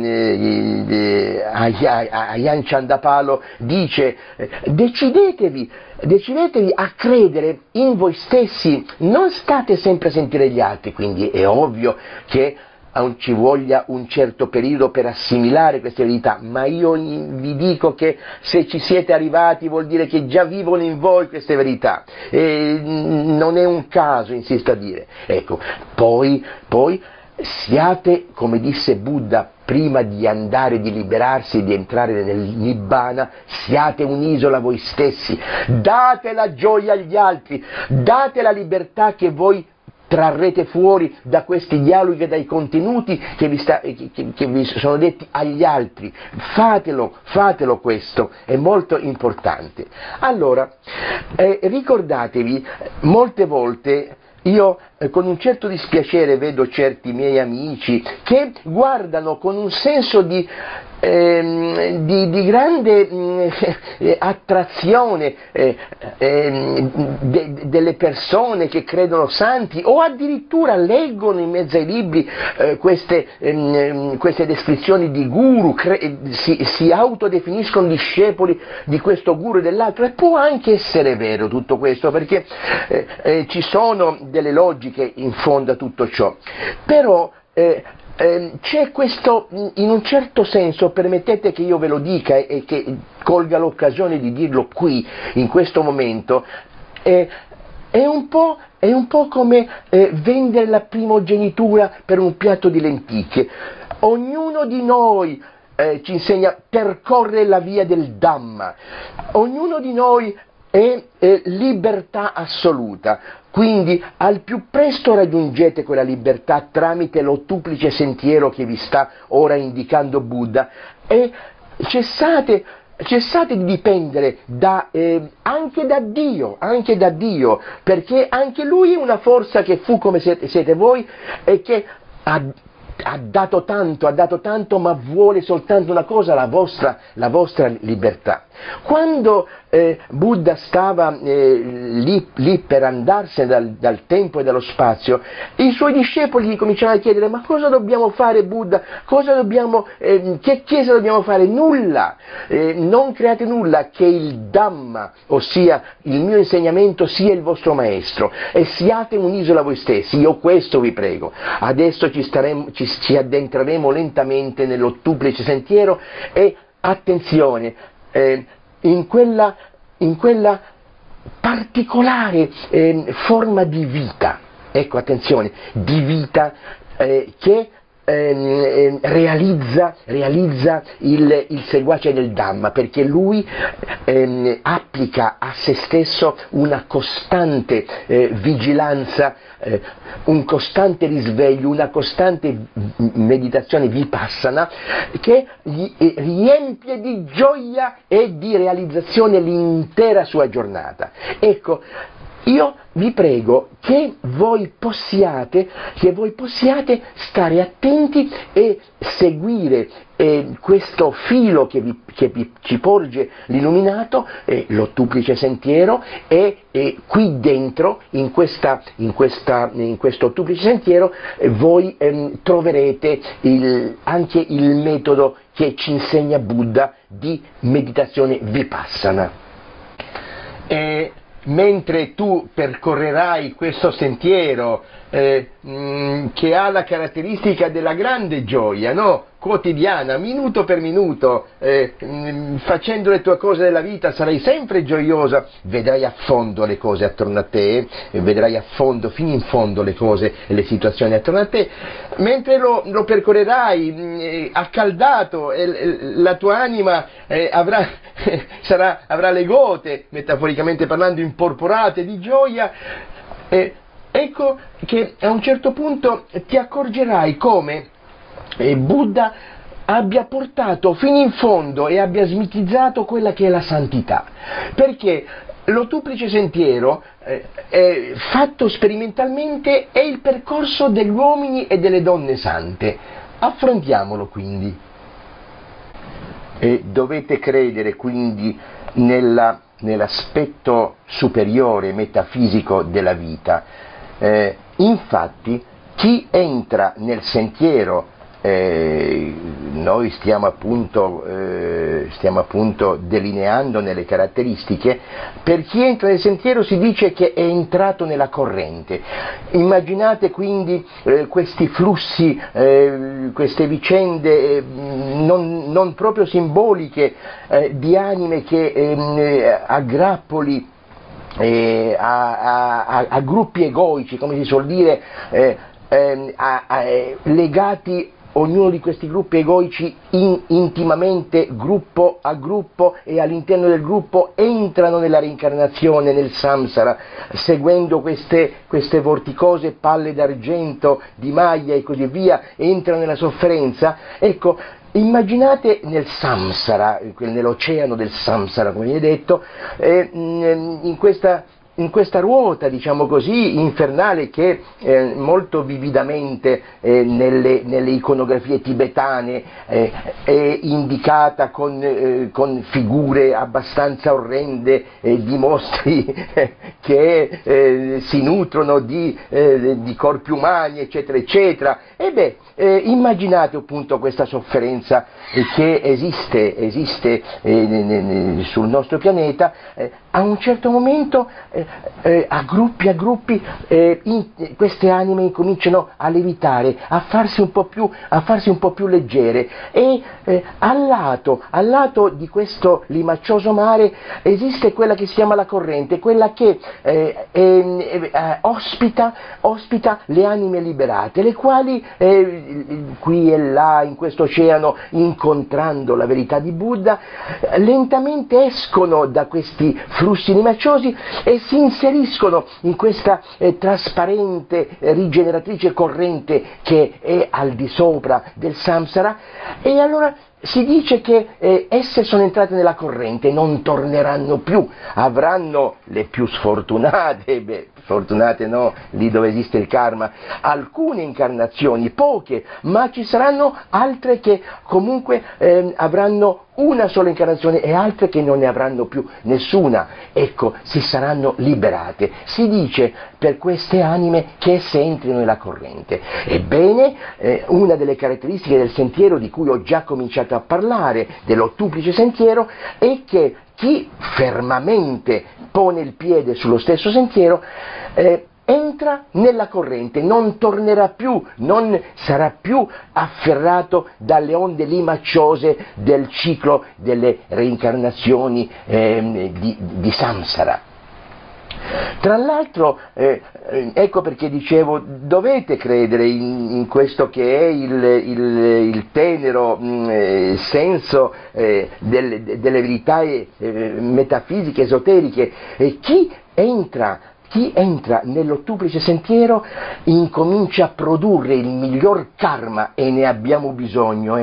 Ajahn Chandapalo dice: decidetevi a credere in voi stessi, non state sempre a sentire gli altri. Quindi è ovvio che ci voglia un certo periodo per assimilare queste verità, ma io vi dico che se ci siete arrivati vuol dire che già vivono in voi queste verità, e non è un caso, insisto a dire. Ecco, poi siate, come disse Buddha, prima di andare, di liberarsi, di entrare nel Nibbana, siate un'isola voi stessi, date la gioia agli altri, date la libertà che voi trarrete fuori da questi dialoghi e dai contenuti che vi sono detti agli altri. Fatelo questo, è molto importante. Allora, ricordatevi, molte volte io con un certo dispiacere vedo certi miei amici che guardano con un senso di grande attrazione delle persone che credono santi, o addirittura leggono in mezzo ai libri queste descrizioni di guru, si autodefiniscono discepoli di questo guru e dell'altro, e può anche essere vero tutto questo, perché ci sono delle logiche in fondo a tutto ciò, però c'è questo, in un certo senso, permettete che io ve lo dica e che colga l'occasione di dirlo qui, in questo momento, è un po' come vendere la primogenitura per un piatto di lenticchie. Ognuno di noi ci insegna: percorre la via del Dhamma, ognuno di noi è libertà assoluta. Quindi al più presto raggiungete quella libertà tramite l'ottuplice sentiero che vi sta ora indicando Buddha, e cessate di dipendere anche da Dio, perché anche Lui è una forza che fu come siete voi e che ha dato tanto, ma vuole soltanto una cosa: la vostra libertà. Quando Buddha stava lì per andarsene dal tempo e dallo spazio, i suoi discepoli gli cominciarono a chiedere: ma cosa dobbiamo fare, Buddha? Che chiesa dobbiamo fare? Nulla! Non create nulla, che il Dhamma, ossia il mio insegnamento, sia il vostro maestro, e siate un'isola voi stessi. Io questo vi prego. Adesso ci addentreremo lentamente nell'ottuplice sentiero, e attenzione, in quella particolare forma di vita, ecco, attenzione, di vita che realizza il seguace del Dhamma, perché lui applica a se stesso una costante vigilanza, un costante risveglio, una costante meditazione vipassana, che gli riempie di gioia e di realizzazione l'intera sua giornata. Ecco, io vi prego che voi possiate stare attenti e seguire questo filo che ci porge l'illuminato, l'ottuplice sentiero, e qui dentro, in questo ottuplice sentiero, voi troverete anche il metodo che ci insegna Buddha di meditazione vipassana. mentre tu percorrerai questo sentiero che ha la caratteristica della grande gioia, no? Quotidiana, minuto per minuto, facendo le tue cose della vita sarai sempre gioiosa, vedrai a fondo le cose attorno a te, vedrai a fondo, fino in fondo le cose e le situazioni attorno a te, mentre lo percorrerai accaldato, la tua anima avrà le gote, metaforicamente parlando, imporporate di gioia. Ecco che a un certo punto ti accorgerai come Buddha abbia portato fino in fondo e abbia smitizzato quella che è la santità, perché l'ottuplice sentiero fatto sperimentalmente è il percorso degli uomini e delle donne sante. Affrontiamolo quindi. Dovete credere quindi nell'aspetto superiore metafisico della vita. Infatti chi entra nel sentiero, noi stiamo appunto delineando nelle caratteristiche, per chi entra nel sentiero si dice che è entrato nella corrente. Immaginate quindi questi flussi, queste vicende non proprio simboliche di anime che a grappoli a gruppi egoici, come si suol dire, legati ognuno di questi gruppi egoici intimamente, gruppo a gruppo, e all'interno del gruppo entrano nella reincarnazione, nel samsara, seguendo queste vorticose palle d'argento, di Maya e così via, entrano nella sofferenza. Ecco, immaginate nel samsara, nell'oceano del samsara, come viene detto, in questa ruota, diciamo così, infernale, che molto vividamente nelle iconografie tibetane è indicata con figure abbastanza orrende di mostri che si nutrono di corpi umani, eccetera, eccetera. Immaginate appunto questa sofferenza che esiste sul nostro pianeta. A un certo momento a gruppi queste anime incominciano a levitare, a farsi un po' più leggere, e al lato di questo limaccioso mare esiste quella che si chiama la corrente, quella che ospita le anime liberate, le quali qui e là in questo oceano, incontrando la verità di Buddha, lentamente escono da questi flussi limacciosi e si inseriscono in questa trasparente, rigeneratrice corrente che è al di sopra del samsara, e allora si dice che esse sono entrate nella corrente, non torneranno più, avranno le più sfortunate, fortunate no, lì dove esiste il karma, alcune incarnazioni, poche, ma ci saranno altre che comunque avranno una sola incarnazione e altre che non ne avranno più nessuna. Ecco, si saranno liberate. Si dice per queste anime che esse entrino nella corrente. Ebbene, una delle caratteristiche del sentiero di cui ho già cominciato a parlare, dell'ottuplice sentiero, è che chi fermamente pone il piede sullo stesso sentiero entra nella corrente, non tornerà più, non sarà più afferrato dalle onde limacciose del ciclo delle reincarnazioni di samsara. Tra l'altro, ecco perché dicevo, dovete credere in questo che è il tenero senso delle verità metafisiche, esoteriche. Chi entra nell'ottuplice sentiero incomincia a produrre il miglior karma, e ne abbiamo bisogno,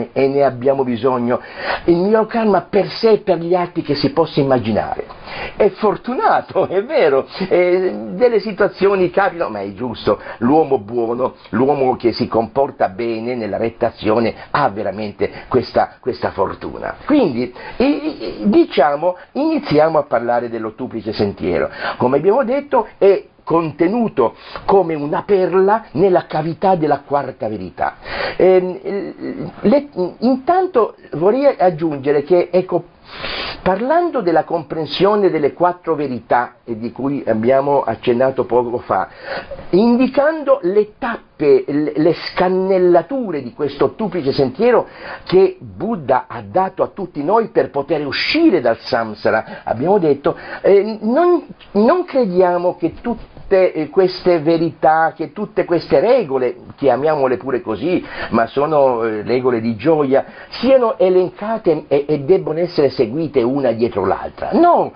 il miglior karma per sé e per gli altri che si possa immaginare. È fortunato, è vero, delle situazioni capitano, ma è giusto, l'uomo buono, l'uomo che si comporta bene nella retta azione ha veramente questa fortuna. Quindi, iniziamo a parlare dell'ottuplice sentiero. Come abbiamo detto, è contenuto come una perla nella cavità della quarta verità. Intanto vorrei aggiungere che, ecco, Parlando della comprensione delle 4 verità di cui abbiamo accennato poco fa, indicando le tappe, le scannellature di questo ottuplice sentiero che Buddha ha dato a tutti noi per poter uscire dal samsara, abbiamo detto, non crediamo che tutte queste verità, che tutte queste regole, chiamiamole pure così, ma sono regole di gioia, siano elencate e debbono essere seguite una dietro l'altra. No,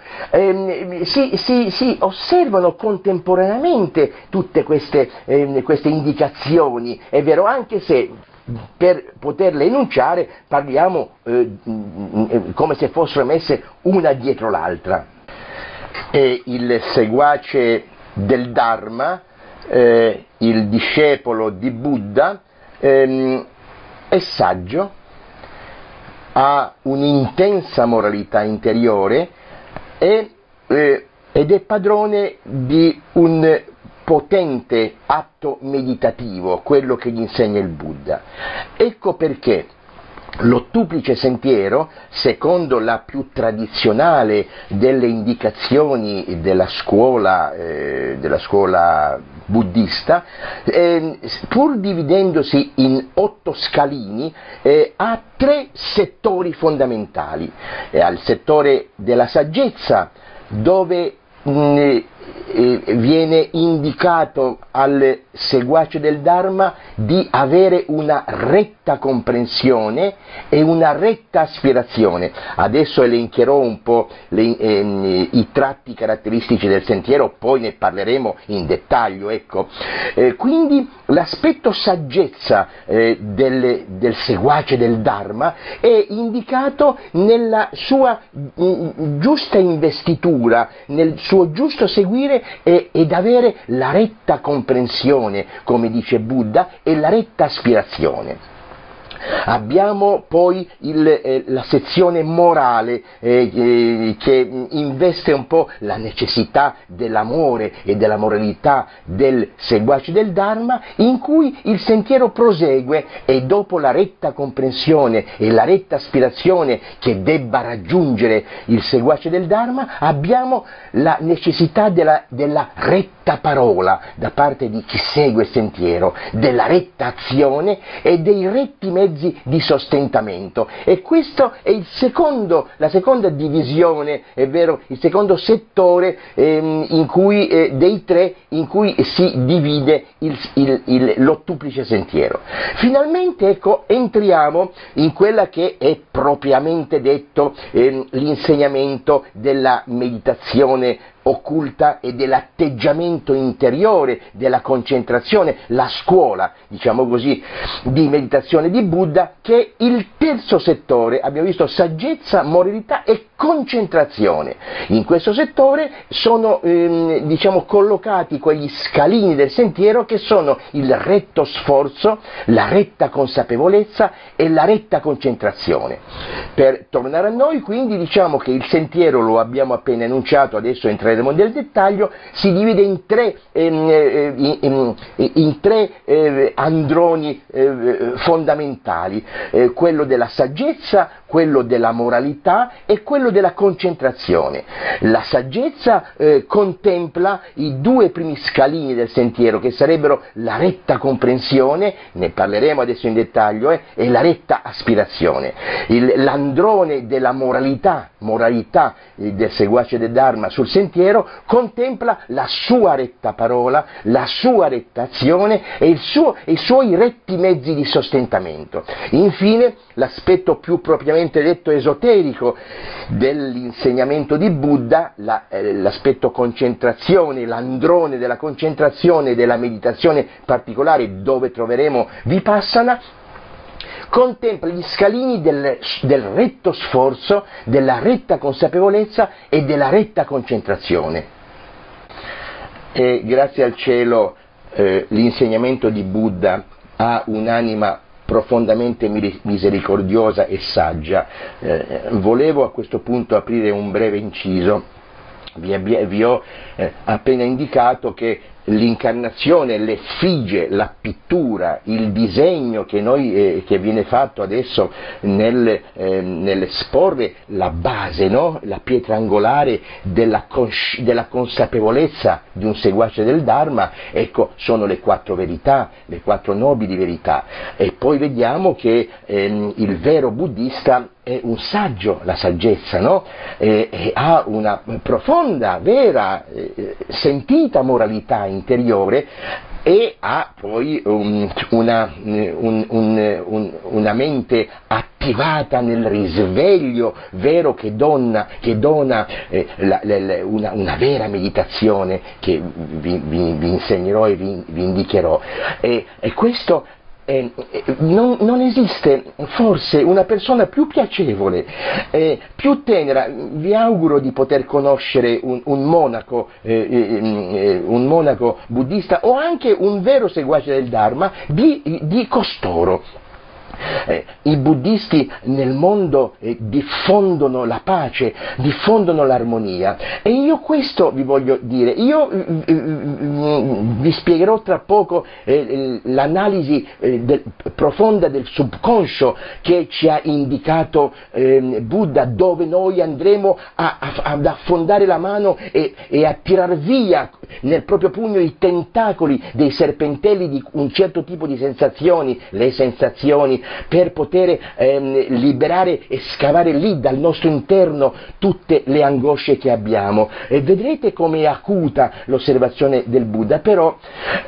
si osservano contemporaneamente tutte queste indicazioni, è vero, anche se per poterle enunciare parliamo come se fossero messe una dietro l'altra. E il seguace del Dharma, il discepolo di Buddha, è saggio, ha un'intensa moralità interiore ed è padrone di un potente atto meditativo, quello che gli insegna il Buddha. Ecco perché l'ottuplice sentiero, secondo la più tradizionale delle indicazioni della scuola buddista, pur dividendosi in 8 scalini, ha 3 settori fondamentali. Al settore della saggezza, dove viene indicato al seguace del Dharma di avere una retta comprensione e una retta aspirazione. Adesso elencherò un po' i tratti caratteristici del sentiero, poi ne parleremo in dettaglio. Ecco. Quindi l'aspetto saggezza del seguace del Dharma è indicato nella sua giusta investitura, nel suo giusto seguire ed avere la retta comprensione, come dice Buddha, e la retta aspirazione. Abbiamo poi la sezione morale che investe un po' la necessità dell'amore e della moralità del seguace del Dharma, in cui il sentiero prosegue e dopo la retta comprensione e la retta aspirazione che debba raggiungere il seguace del Dharma, abbiamo la necessità della retta parola da parte di chi segue il sentiero, della retta azione e dei retti mezzi di sostentamento. E questo è la seconda divisione, è vero, il secondo settore dei 3 in cui si divide l'ottuplice sentiero. Finalmente, ecco, entriamo in quella che è propriamente detto l'insegnamento della meditazione occulta e dell'atteggiamento interiore, della concentrazione, la scuola, diciamo così, di meditazione di Buddha, che è il terzo settore. Abbiamo visto saggezza, moralità e concentrazione. In questo settore sono collocati quegli scalini del sentiero che sono il retto sforzo, la retta consapevolezza e la retta concentrazione. Per tornare a noi, quindi, diciamo che il sentiero, lo abbiamo appena enunciato, adesso entreremo nel dettaglio, si divide in 3 androni fondamentali, quello della saggezza, quello della moralità e quello della concentrazione. La saggezza contempla i 2 primi scalini del sentiero, che sarebbero la retta comprensione, ne parleremo adesso in dettaglio, e la retta aspirazione. L'androne della moralità del seguace del Dharma sul sentiero contempla la sua retta parola, la sua retta azione e i suoi retti mezzi di sostentamento. Infine, l'aspetto più propriamente detto esoterico dell'insegnamento di Buddha, l'aspetto concentrazione, l'androne della concentrazione e della meditazione particolare, dove troveremo Vipassana, contempla gli scalini del retto sforzo, della retta consapevolezza e della retta concentrazione. E grazie al cielo l'insegnamento di Buddha ha un'anima profondamente misericordiosa e saggia. Volevo a questo punto aprire un breve inciso vi ho appena indicato che l'incarnazione, l'effigie, la pittura, il disegno che viene fatto adesso nell'esporre la base, no? La pietra angolare della consapevolezza di un seguace del Dharma, ecco, sono le 4 verità, le 4 nobili verità. E poi vediamo che il vero buddista è un saggio, la saggezza, no? E ha una profonda, vera, sentita moralità interiore, e ha poi una mente attivata nel risveglio vero che dona una vera meditazione che vi insegnerò e vi indicherò. E questo non esiste forse una persona più piacevole, più tenera. Vi auguro di poter conoscere un monaco buddista o anche un vero seguace del Dharma di costoro. I buddisti nel mondo diffondono la pace, diffondono l'armonia, e io questo vi voglio dire. Io vi spiegherò tra poco l'analisi profonda del subconscio che ci ha indicato Buddha, dove noi andremo ad affondare la mano e a tirar via nel proprio pugno i tentacoli dei serpentelli di un certo tipo di sensazioni, le sensazioni, per poter liberare e scavare lì dal nostro interno tutte le angosce che abbiamo. E vedrete come è acuta l'osservazione del Buddha. Però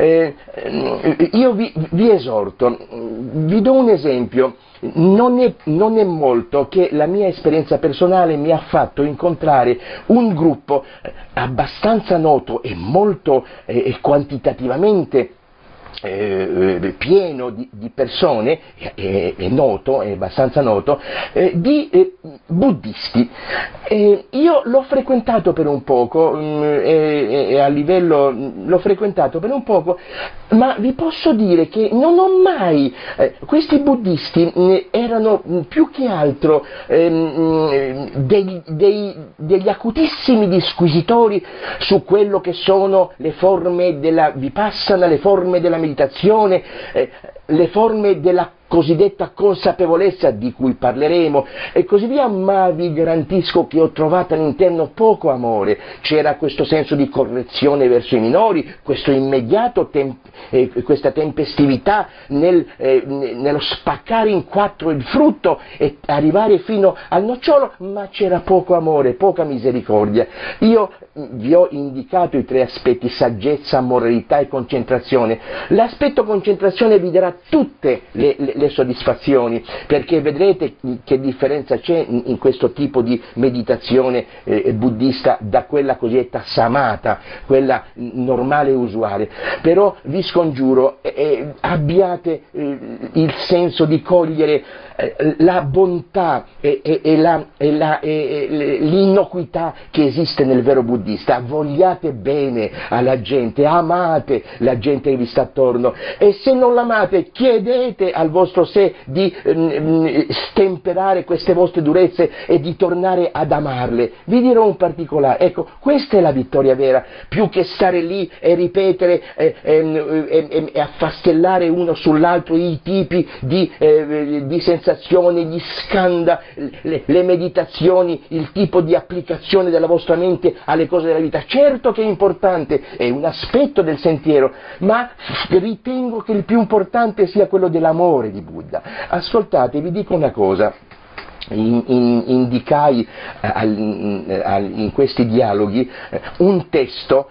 io vi esorto, vi do un esempio. Non è molto che la mia esperienza personale mi ha fatto incontrare un gruppo abbastanza noto e molto quantitativamente pieno di persone, è noto, è abbastanza noto, di buddisti. Io l'ho frequentato per un poco, a livello l'ho frequentato per un poco, ma vi posso dire che non ho mai, questi buddisti erano più che altro degli acutissimi disquisitori su quello che sono le forme della vipassana, le forme della meditazione, le forme della cosiddetta consapevolezza, di cui parleremo, e così via, ma vi garantisco che ho trovato all'interno poco amore. C'era questo senso di correzione verso i minori, questo immediato questa tempestività nello spaccare in 4 il frutto e arrivare fino al nocciolo, ma c'era poco amore, poca misericordia. Io vi ho indicato i 3 aspetti: saggezza, moralità e concentrazione. L'aspetto concentrazione vi darà tutte le soddisfazioni, perché vedrete che differenza c'è in questo tipo di meditazione buddista da quella cosiddetta samatha, quella normale e usuale. Però vi scongiuro, abbiate il senso di cogliere la bontà e l'innocuità che esiste nel vero buddista. Vogliate bene alla gente, amate la gente che vi sta attorno, e se non l'amate chiedete al vostro sé di stemperare queste vostre durezze e di tornare ad amarle. Vi dirò un particolare: ecco, questa è la vittoria vera, più che stare lì e ripetere e affastellare uno sull'altro i tipi di sensazioni, gli skandha, le meditazioni, il tipo di applicazione della vostra mente alle cose della vita. Certo che è importante, è un aspetto del sentiero, ma ritengo che il più importante sia quello dell'amore di Buddha. Ascoltate, vi dico una cosa. Indicai in questi dialoghi un testo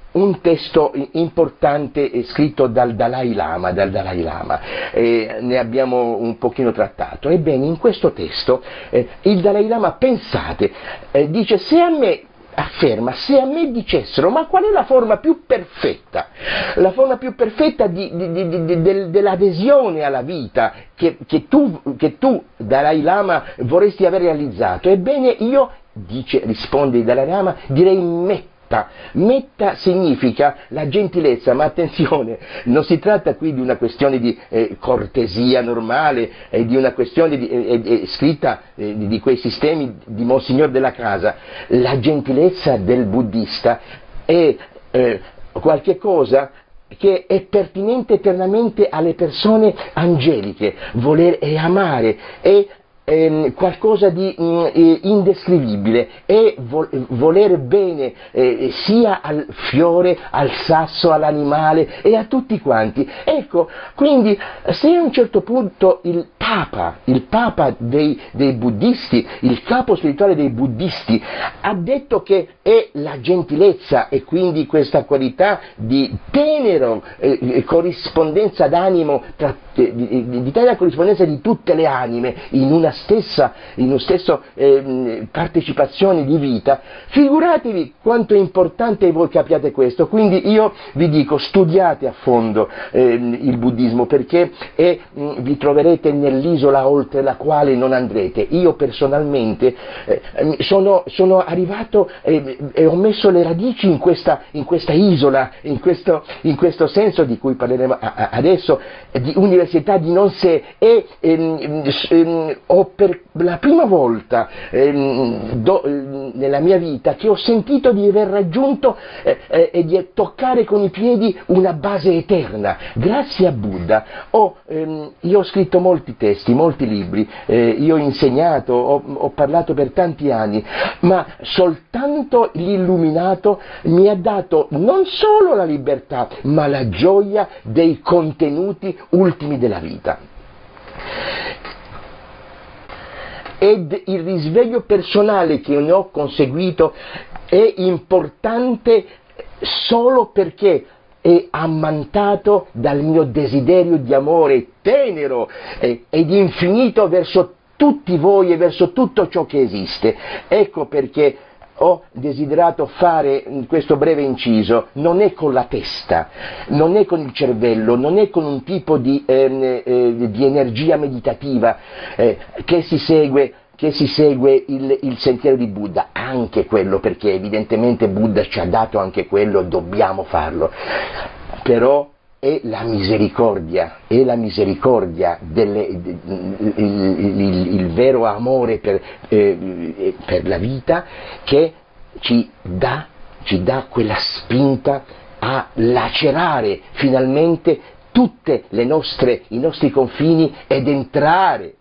importante scritto dal Dalai Lama, ne abbiamo un pochino trattato. Ebbene, in questo testo il Dalai Lama, pensate, dice: se a me dicessero ma qual è la forma più perfetta? La forma più perfetta dell'adesione alla vita che tu, Dalai Lama, vorresti aver realizzato? Ebbene, io, risponde il Dalai Lama, direi metta. metta. Metta significa la gentilezza, ma attenzione, non si tratta qui di una questione di cortesia normale, di una questione scritta di quei sistemi di Monsignor della Casa. La gentilezza del buddista è qualche cosa che è pertinente eternamente alle persone angeliche, volere e amare, è qualcosa di indescrivibile, è volere bene sia al fiore, al sasso, all'animale e a tutti quanti. Ecco, quindi se a un certo punto il Papa dei buddisti, il capo spirituale dei buddisti, ha detto che è la gentilezza e quindi questa qualità di tenero corrispondenza d'animo, di tenera corrispondenza di tutte le anime in una stesso partecipazione di vita, figuratevi quanto è importante voi capiate questo. Quindi io vi dico, studiate a fondo il buddismo, perché vi troverete nell'isola oltre la quale non andrete. Io personalmente sono arrivato e ho messo le radici in questa isola, in questo senso di cui parleremo adesso, di università di non sé, e ho per la prima volta nella mia vita che ho sentito di aver raggiunto e di toccare con i piedi una base eterna. Grazie a Buddha io ho scritto molti testi, molti libri, io ho insegnato, ho parlato per tanti anni, ma soltanto l'illuminato mi ha dato non solo la libertà, ma la gioia dei contenuti ultimi della vita. Ed il risveglio personale che ne ho conseguito è importante solo perché è ammantato dal mio desiderio di amore tenero ed infinito verso tutti voi e verso tutto ciò che esiste. Ecco perché ho desiderato fare questo breve inciso. Non è con la testa, non è con il cervello, non è con un tipo di energia meditativa che si segue il sentiero di Buddha, anche quello, perché evidentemente Buddha ci ha dato anche quello, dobbiamo farlo, però è la misericordia, il vero amore per la vita che ci dà quella spinta a lacerare finalmente tutte i nostri confini ed entrare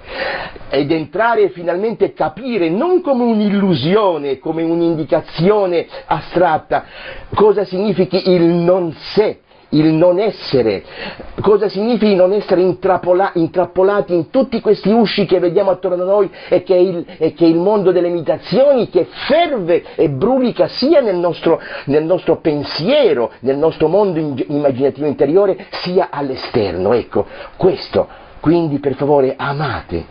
e finalmente capire, non come un'illusione, come un'indicazione astratta, cosa significhi il non sé, il non essere, cosa significa non essere intrappolati in tutti questi usci che vediamo attorno a noi e che è il mondo delle imitazioni che ferve e brulica sia nel nostro pensiero, nel nostro mondo immaginativo interiore, sia all'esterno. Ecco, questo. Quindi per favore amate.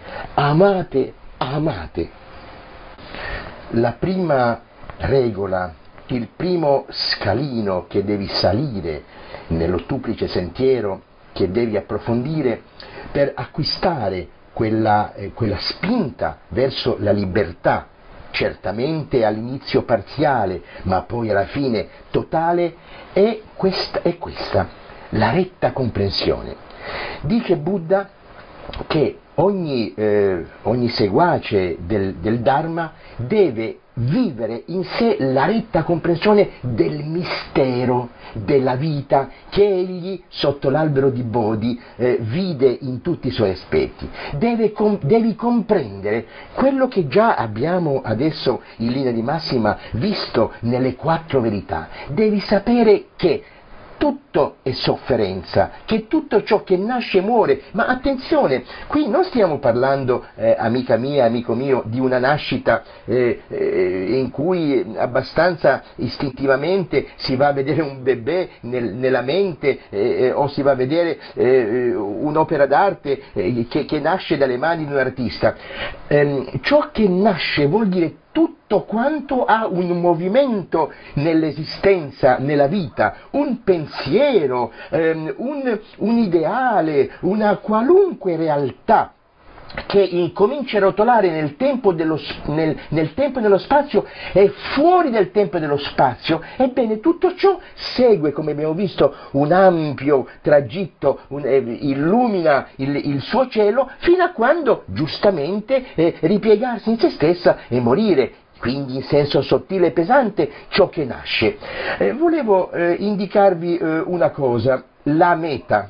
La prima regola, il primo scalino che devi salire nell'ottuplice sentiero che devi approfondire per acquistare quella spinta verso la libertà, certamente all'inizio parziale, ma poi alla fine totale, è questa, la retta comprensione. Dice Buddha che ogni seguace del Dharma deve vivere in sé la retta comprensione del mistero della vita che egli sotto l'albero di Bodhi vide in tutti i suoi aspetti. Devi comprendere quello che già abbiamo adesso in linea di massima visto nelle 4 verità. Devi sapere che tutto è sofferenza, che tutto ciò che nasce muore, ma attenzione, qui non stiamo parlando, amica mia, amico mio, di una nascita in cui abbastanza istintivamente si va a vedere un bebè nella mente o si va a vedere un'opera d'arte che nasce dalle mani di un artista. Ciò che nasce vuol dire tutto quanto ha un movimento nell'esistenza, nella vita, un pensiero, un ideale, una qualunque realtà che incomincia a rotolare nel tempo, nel tempo e nello spazio e fuori del tempo e dello spazio, ebbene tutto ciò segue, come abbiamo visto, un ampio tragitto, illumina il suo cielo fino a quando giustamente ripiegarsi in se stessa e morire. Quindi in senso sottile e pesante ciò che nasce. Volevo indicarvi una cosa, la meta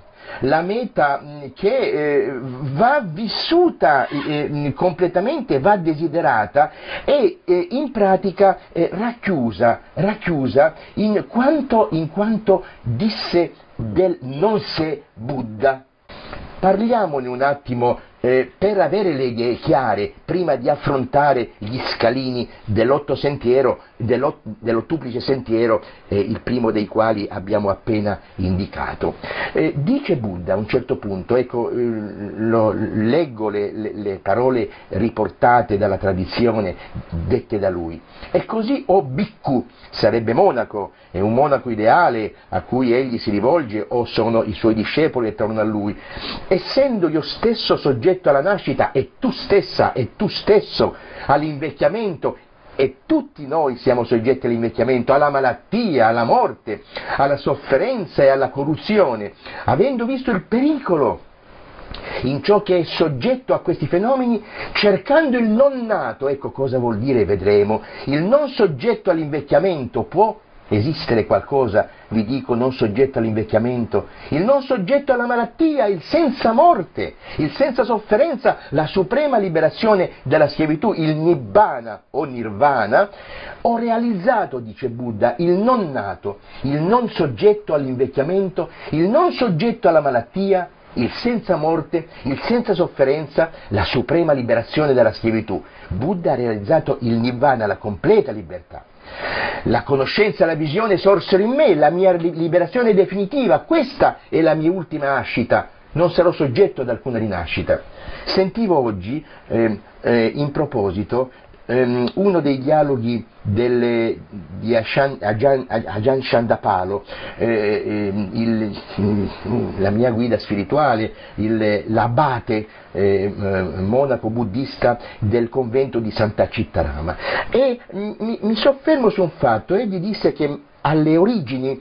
che va vissuta completamente, va desiderata e in pratica racchiusa in quanto disse del non sé Buddha. Parliamone un attimo per avere le idee chiare prima di affrontare gli scalini dell'ottuplice sentiero, il primo dei quali abbiamo appena indicato. Dice Buddha a un certo punto, ecco, leggo le parole riportate dalla tradizione, dette da lui. E così o bhikkhu, sarebbe monaco, è un monaco ideale a cui egli si rivolge o sono i suoi discepoli attorno a lui, essendo io stesso soggetto alla nascita e tu stessa e tu stesso all'invecchiamento, e tutti noi siamo soggetti all'invecchiamento, alla malattia, alla morte, alla sofferenza e alla corruzione, avendo visto il pericolo in ciò che è soggetto a questi fenomeni, cercando il non nato. Ecco cosa vuol dire, vedremo. Il non soggetto all'invecchiamento può esistere qualcosa, vi dico, non soggetto all'invecchiamento, il non soggetto alla malattia, il senza morte, il senza sofferenza, la suprema liberazione dalla schiavitù, il nibbana o nirvana. Ho realizzato, dice Buddha, il non nato, il non soggetto all'invecchiamento, il non soggetto alla malattia, il senza morte, il senza sofferenza, la suprema liberazione dalla schiavitù. Buddha ha realizzato il nibbana, la completa libertà. La conoscenza e la visione sorsero in me, la mia liberazione definitiva, questa è la mia ultima nascita, non sarò soggetto ad alcuna rinascita. Sentivo oggi, in proposito, uno dei dialoghi di Ajahn Shandapalo, la mia guida spirituale, l'abate monaco buddista del convento di Santa Cittarama, e mi soffermo su un fatto. Egli disse che alle origini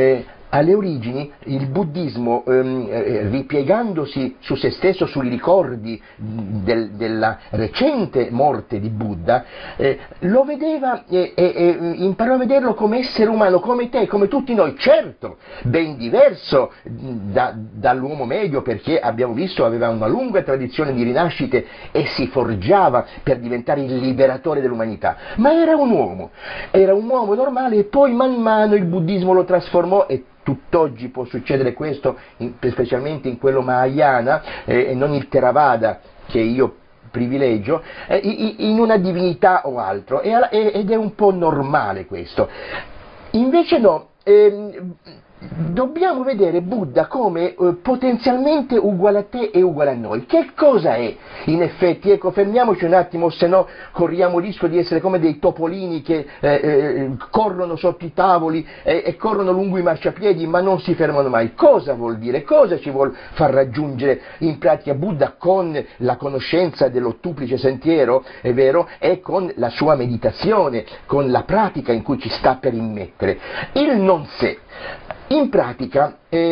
il buddismo, ripiegandosi su se stesso, sui ricordi della recente morte di Buddha, lo vedeva e imparò a vederlo come essere umano, come te, come tutti noi, certo, ben diverso dall'uomo medio, perché abbiamo visto aveva una lunga tradizione di rinascite e si forgiava per diventare il liberatore dell'umanità, ma era un uomo normale, e poi man mano il buddismo lo trasformò, e tutt'oggi può succedere questo, specialmente in quello Mahayana, e non il Theravada che io privilegio, in una divinità o altro, ed è un po' normale questo. Invece no, dobbiamo vedere Buddha come potenzialmente uguale a te e uguale a noi. Che cosa è in effetti? Ecco, fermiamoci un attimo, se no corriamo il rischio di essere come dei topolini che corrono sotto i tavoli e corrono lungo i marciapiedi ma non si fermano mai. Cosa vuol dire? Cosa ci vuol far raggiungere in pratica Buddha con la conoscenza dell'ottuplice sentiero, è vero, e con la sua meditazione, con la pratica in cui ci sta per immettere? Il non sé. In pratica,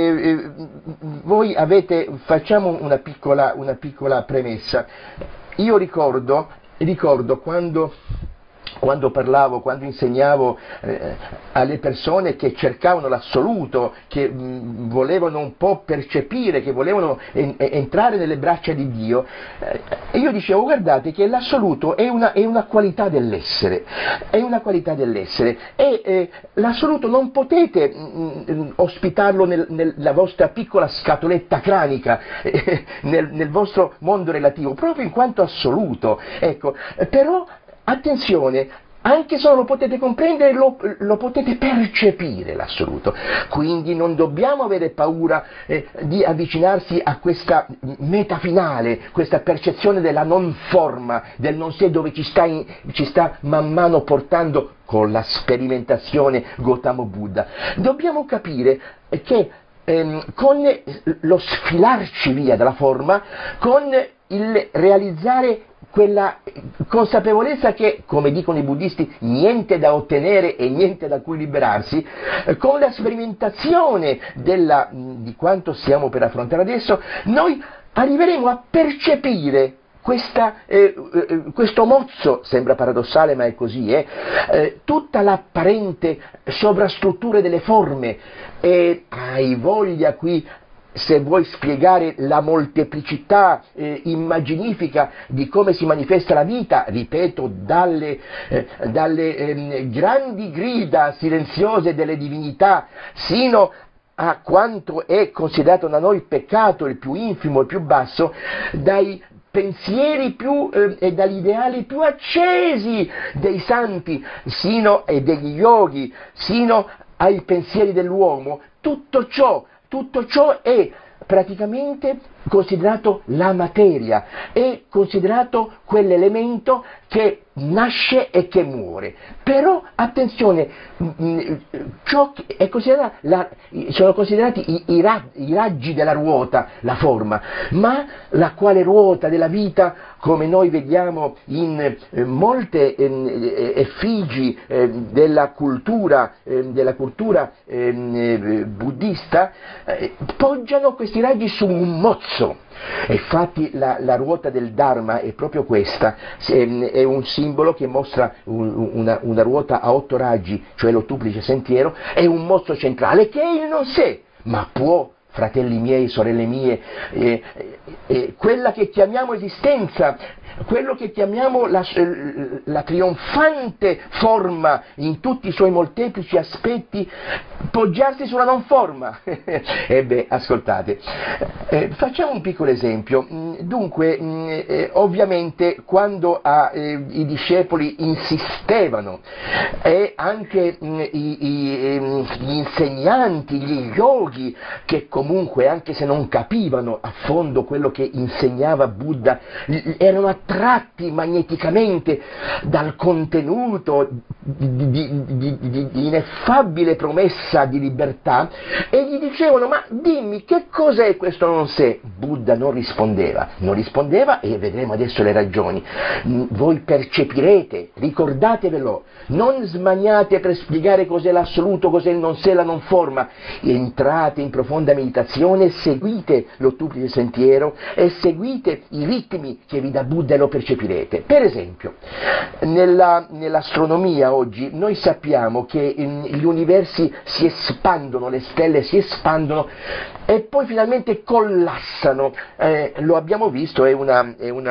facciamo una piccola premessa. Io ricordo quando insegnavo alle persone che cercavano l'assoluto, che volevano un po' percepire, che volevano entrare nelle braccia di Dio, io dicevo: guardate che l'assoluto è una qualità dell'essere, e l'assoluto non potete ospitarlo nella vostra piccola scatoletta cranica, nel vostro mondo relativo, proprio in quanto assoluto, ecco. Però attenzione, anche se non lo potete comprendere, lo potete percepire l'assoluto. Quindi non dobbiamo avere paura di avvicinarsi a questa meta finale, questa percezione della non forma, del non sé, dove ci sta man mano portando con la sperimentazione Gautama Buddha. Dobbiamo capire che con lo sfilarci via dalla forma, con il realizzare quella consapevolezza che, come dicono i buddisti, niente da ottenere e niente da cui liberarsi, con la sperimentazione di quanto stiamo per affrontare adesso, noi arriveremo a percepire questo mozzo, sembra paradossale ma è così, tutta l'apparente sovrastruttura delle forme, e hai voglia qui, se vuoi spiegare la molteplicità immaginifica di come si manifesta la vita, ripeto, dalle grandi grida silenziose delle divinità sino a quanto è considerato da noi peccato, il più infimo, il più basso, dai pensieri e dagli ideali più accesi dei santi e degli yogi, sino ai pensieri dell'uomo, tutto ciò è praticamente considerato la materia, è considerato quell'elemento che nasce e che muore. Però attenzione, sono considerati i raggi della ruota, la forma, ma la quale ruota della vita, come noi vediamo in molte effigi della cultura buddista, poggiano questi raggi su un mozzo. E infatti la ruota del Dharma è proprio questa, è un simbolo che mostra una ruota a 8 raggi, cioè l'ottuplice sentiero, è un mozzo centrale che è il non sé, ma può, fratelli miei, sorelle mie, quella che chiamiamo esistenza, quello che chiamiamo la trionfante forma in tutti i suoi molteplici aspetti, poggiarsi sulla non forma. Ascoltate, facciamo un piccolo esempio. Dunque, ovviamente quando i discepoli insistevano, e anche gli insegnanti, gli yogi, che comunque, anche se non capivano a fondo quello che insegnava Buddha, erano attratti magneticamente dal contenuto di ineffabile promessa di libertà, e gli dicevano: ma dimmi, che cos'è questo non sé? Buddha non rispondeva, e vedremo adesso le ragioni. Voi percepirete, ricordatevelo, non smaniate per spiegare cos'è l'assoluto, cos'è il non sé, la non forma. Entrate in profonda meditazione, seguite l'ottuplice sentiero e seguite i ritmi che vi dà Buddha e lo percepirete. Per esempio, nell'astronomia oggi noi sappiamo che gli universi si espandono, le stelle si espandono e poi finalmente collassano. Lo abbiamo visto, è una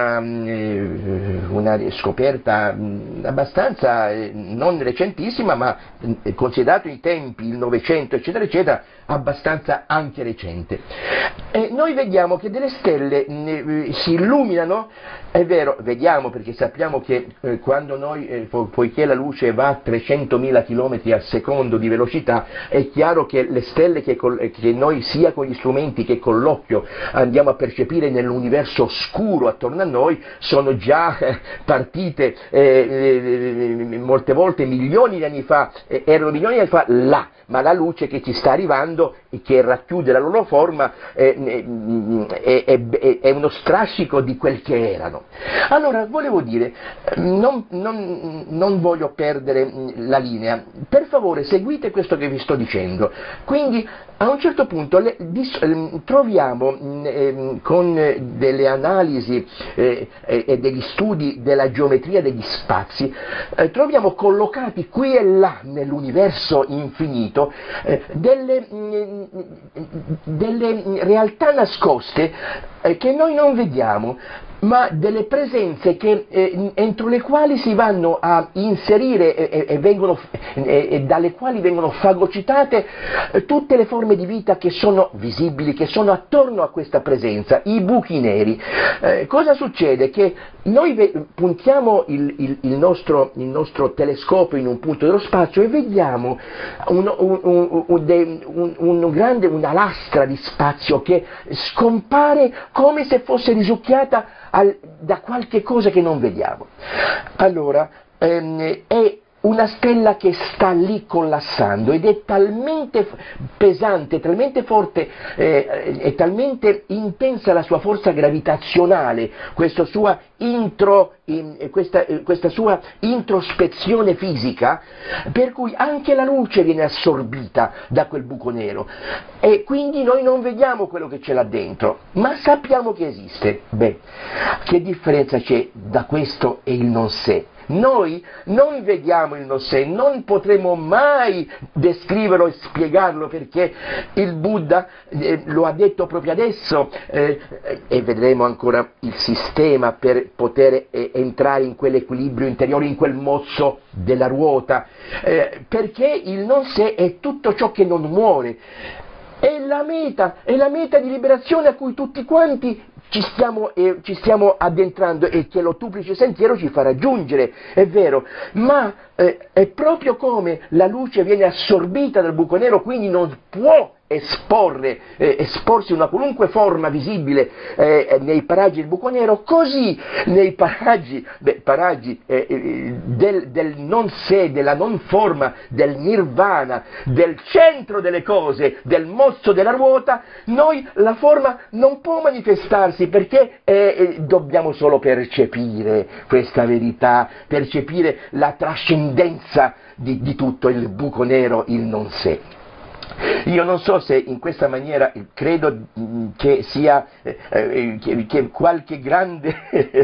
scoperta abbastanza non recentissima, ma considerato i tempi, il Novecento, eccetera, eccetera, abbastanza anche recente. Noi vediamo che delle stelle si illuminano, è vero, vediamo perché sappiamo che quando noi, poiché la luce va a 300.000 km al secondo di velocità, è chiaro che le stelle che noi sia con gli strumenti che con l'occhio andiamo a percepire nell'universo oscuro attorno a noi sono già partite molte volte milioni di anni fa, erano milioni di anni fa là, ma la luce che ci sta arrivando e che racchiude la loro forma è uno strascico di quel che erano. Allora, volevo dire, non voglio perdere la linea, per favore seguite questo che vi sto dicendo. Quindi a un certo punto troviamo con delle analisi e degli studi della geometria degli spazi, troviamo collocati qui e là nell'universo infinito delle realtà nascoste che noi non vediamo, ma delle presenze entro le quali si vanno a inserire e dalle quali vengono fagocitate tutte le forme di vita che sono visibili, che sono attorno a questa presenza, i buchi neri. Cosa succede? Che noi puntiamo il nostro telescopio in un punto dello spazio e vediamo una lastra di spazio che scompare come se fosse risucchiata da qualche cosa che non vediamo. Allora, è una stella che sta lì collassando ed è talmente pesante, talmente forte, è talmente intensa la sua forza gravitazionale, questa sua introspezione fisica, per cui anche la luce viene assorbita da quel buco nero e quindi noi non vediamo quello che c'è là dentro, ma sappiamo che esiste. Beh, che differenza c'è da questo e il non sé? Noi non vediamo il non sé, non potremo mai descriverlo e spiegarlo, perché il Buddha lo ha detto proprio adesso, e vedremo ancora il sistema per poter entrare in quell'equilibrio interiore, in quel mozzo della ruota, perché il non sé è tutto ciò che non muore. È la meta di liberazione a cui tutti quanti ci stiamo addentrando e che l'ottuplice sentiero ci fa raggiungere, è vero, ma è proprio come la luce viene assorbita dal buco nero, quindi non può esporsi una qualunque forma visibile nei paraggi del buco nero, così nei paraggi del non sé, della non forma, del nirvana, del centro delle cose, del mozzo della ruota, noi la forma non può manifestarsi, perché dobbiamo solo percepire questa verità, percepire la trascendenza di tutto il buco nero, il non sé. Io non so se in questa maniera, credo che sia che qualche grande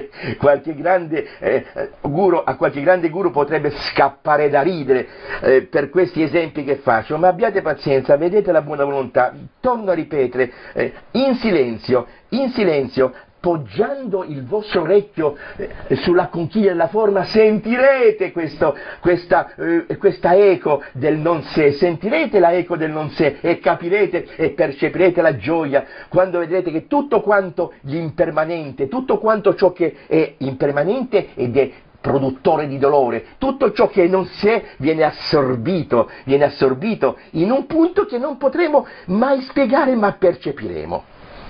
guru potrebbe scappare da ridere per questi esempi che faccio, ma abbiate pazienza, vedete la buona volontà. Torno a ripetere, in silenzio, poggiando il vostro orecchio sulla conchiglia della forma, sentirete questa eco del non sé, sentirete la eco del non sé e capirete e percepirete la gioia quando vedrete che tutto quanto l'impermanente, tutto quanto ciò che è impermanente ed è produttore di dolore, tutto ciò che non sé viene assorbito in un punto che non potremo mai spiegare, ma percepiremo.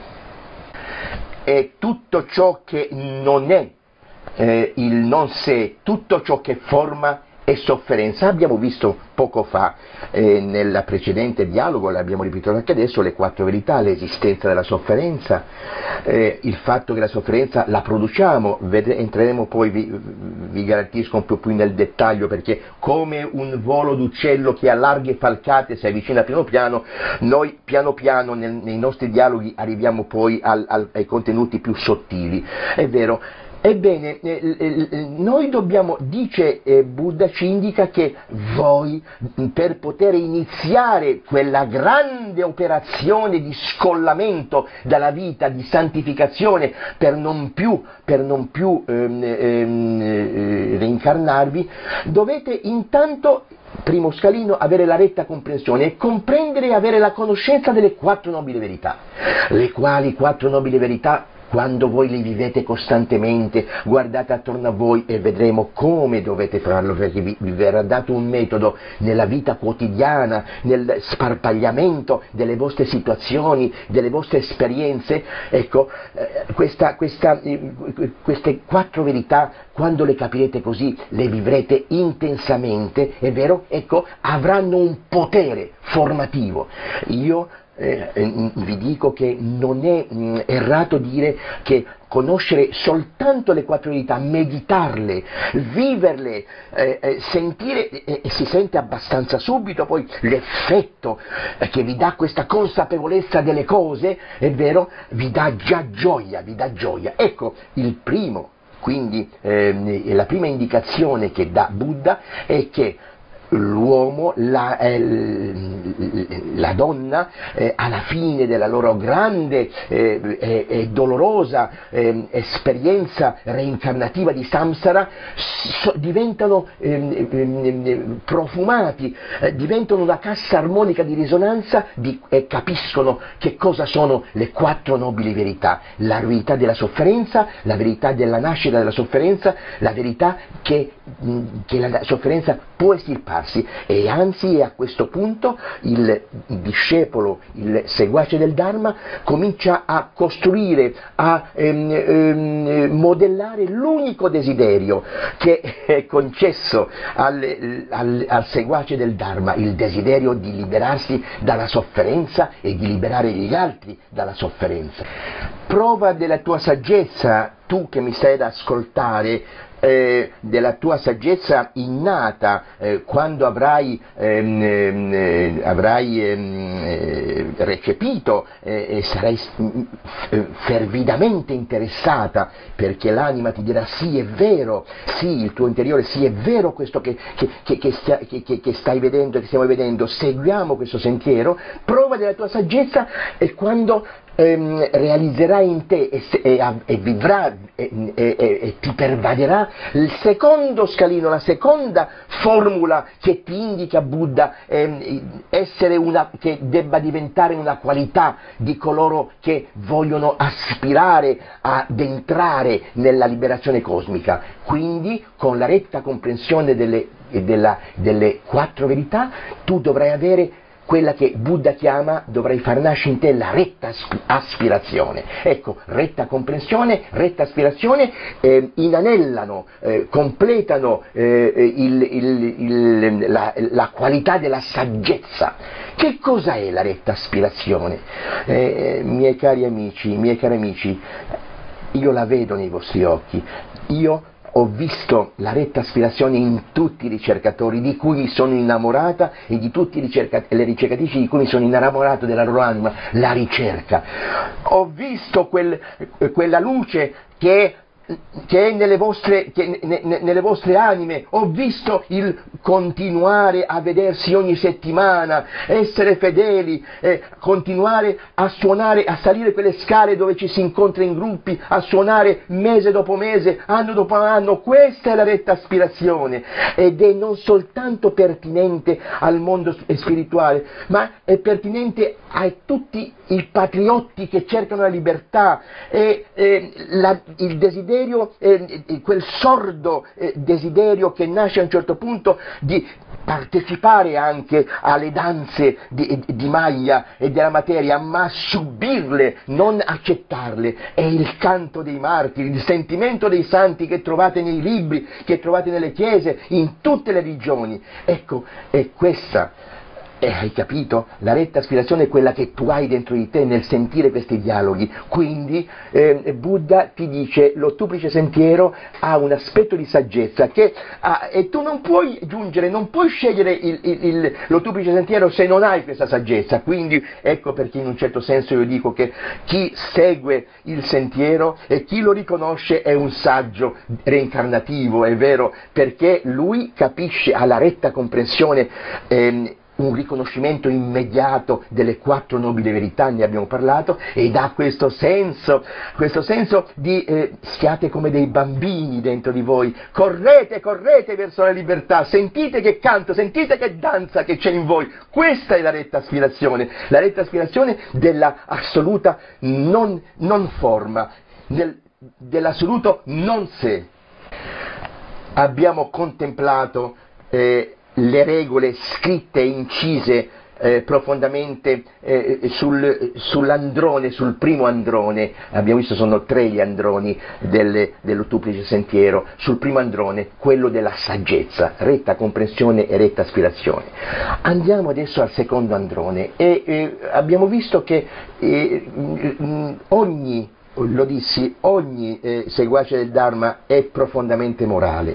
E tutto ciò che non è il non sé, tutto ciò che forma è sofferenza. Abbiamo visto poco fa nel precedente dialogo, l'abbiamo ripetuto anche adesso, le 4 verità: l'esistenza della sofferenza, il fatto che la sofferenza la produciamo, entreremo poi, vi garantisco un po' più nel dettaglio, perché come un volo d'uccello che a larghe falcate si avvicina piano piano, noi piano piano nei nostri dialoghi arriviamo poi ai contenuti più sottili, è vero. Ebbene, noi dobbiamo, dice Buddha, ci indica che voi, per poter iniziare quella grande operazione di scollamento dalla vita, di santificazione, per non più reincarnarvi, dovete intanto, primo scalino, avere la retta comprensione e comprendere e avere la conoscenza delle 4 nobili verità, le quali 4 nobili verità, quando voi li vivete costantemente, guardate attorno a voi e vedremo come dovete farlo, perché vi verrà dato un metodo nella vita quotidiana, nel sparpagliamento delle vostre situazioni, delle vostre esperienze. Ecco, queste 4 verità, quando le capirete così, le vivrete intensamente, è vero? Ecco, avranno un potere formativo. Io vi dico che non è errato dire che conoscere soltanto le 4 verità, meditarle, viverle, sentire, e si sente abbastanza subito poi l'effetto che vi dà questa consapevolezza delle cose, è vero, vi dà già gioia, Ecco, il primo, quindi la prima indicazione che dà Buddha è che l'uomo, la donna, alla fine della loro grande e dolorosa esperienza reincarnativa di samsara, diventano profumati, diventano una cassa armonica di risonanza e capiscono che cosa sono le 4 nobili verità: la verità della sofferenza, la verità della nascita della sofferenza, la verità che la sofferenza può estirpare, liberarsi, e anzi a questo punto il discepolo, il seguace del Dharma, comincia a costruire, a modellare l'unico desiderio che è concesso al seguace del Dharma, il desiderio di liberarsi dalla sofferenza e di liberare gli altri dalla sofferenza. Prova della tua saggezza, tu che mi stai ad ascoltare, della tua saggezza innata, quando avrai recepito e sarai fervidamente interessata, perché l'anima ti dirà: sì, è vero, sì, il tuo interiore, sì, è vero questo che stai vedendo e che stiamo vedendo, seguiamo questo sentiero. Prova della tua saggezza, e quando realizzerai in te e vivrà e ti pervaderà il secondo scalino, la seconda formula che ti indica Buddha, che debba diventare una qualità di coloro che vogliono aspirare ad entrare nella liberazione cosmica. Quindi, con la retta comprensione delle quattro verità, tu dovrai avere quella che Buddha dovrai far nascere in te la retta aspirazione. Ecco, retta comprensione, retta aspirazione inanellano, completano la qualità della saggezza. Che cosa è la retta aspirazione? Miei cari amici, io la vedo nei vostri occhi. Io ho visto la retta aspirazione in tutti i ricercatori di cui mi sono innamorata, e di tutte le ricercatrici di cui mi sono innamorato della loro anima, la ricerca. Ho visto quella luce che è nelle vostre anime. Ho visto il continuare a vedersi ogni settimana, essere fedeli, continuare a suonare, a salire quelle scale dove ci si incontra in gruppi, a suonare mese dopo mese, anno dopo anno. Questa è la retta aspirazione, ed è non soltanto pertinente al mondo spirituale, ma è pertinente a tutti i patriotti che cercano la libertà, e il desiderio, quel sordo desiderio che nasce a un certo punto di partecipare anche alle danze di Maya e della materia, ma subirle, non accettarle. È il canto dei martiri, il sentimento dei santi che trovate nei libri, che trovate nelle chiese, in tutte le religioni. Ecco, è questa. Hai capito? La retta aspirazione è quella che tu hai dentro di te nel sentire questi dialoghi. Quindi Buddha ti dice: l'ottuplice sentiero ha un aspetto di saggezza e tu non puoi giungere, non puoi scegliere l'ottuplice sentiero se non hai questa saggezza. Quindi ecco perché in un certo senso io dico che chi segue il sentiero e chi lo riconosce è un saggio reincarnativo, è vero, perché lui capisce, ha la retta comprensione, un riconoscimento immediato delle quattro nobili verità, ne abbiamo parlato, ed ha questo senso di siate come dei bambini dentro di voi, correte verso la libertà, sentite che canto, sentite che danza che c'è in voi. Questa è la retta aspirazione della assoluta non forma, dell'assoluto non sé. Abbiamo contemplato le regole scritte e incise profondamente sull'androne, sul primo androne. Abbiamo visto sono 3 gli androni dell'ottuplice sentiero. Sul primo androne, quello della saggezza, retta comprensione e retta aspirazione. Andiamo adesso al secondo androne, e abbiamo visto che ogni seguace del Dharma è profondamente morale,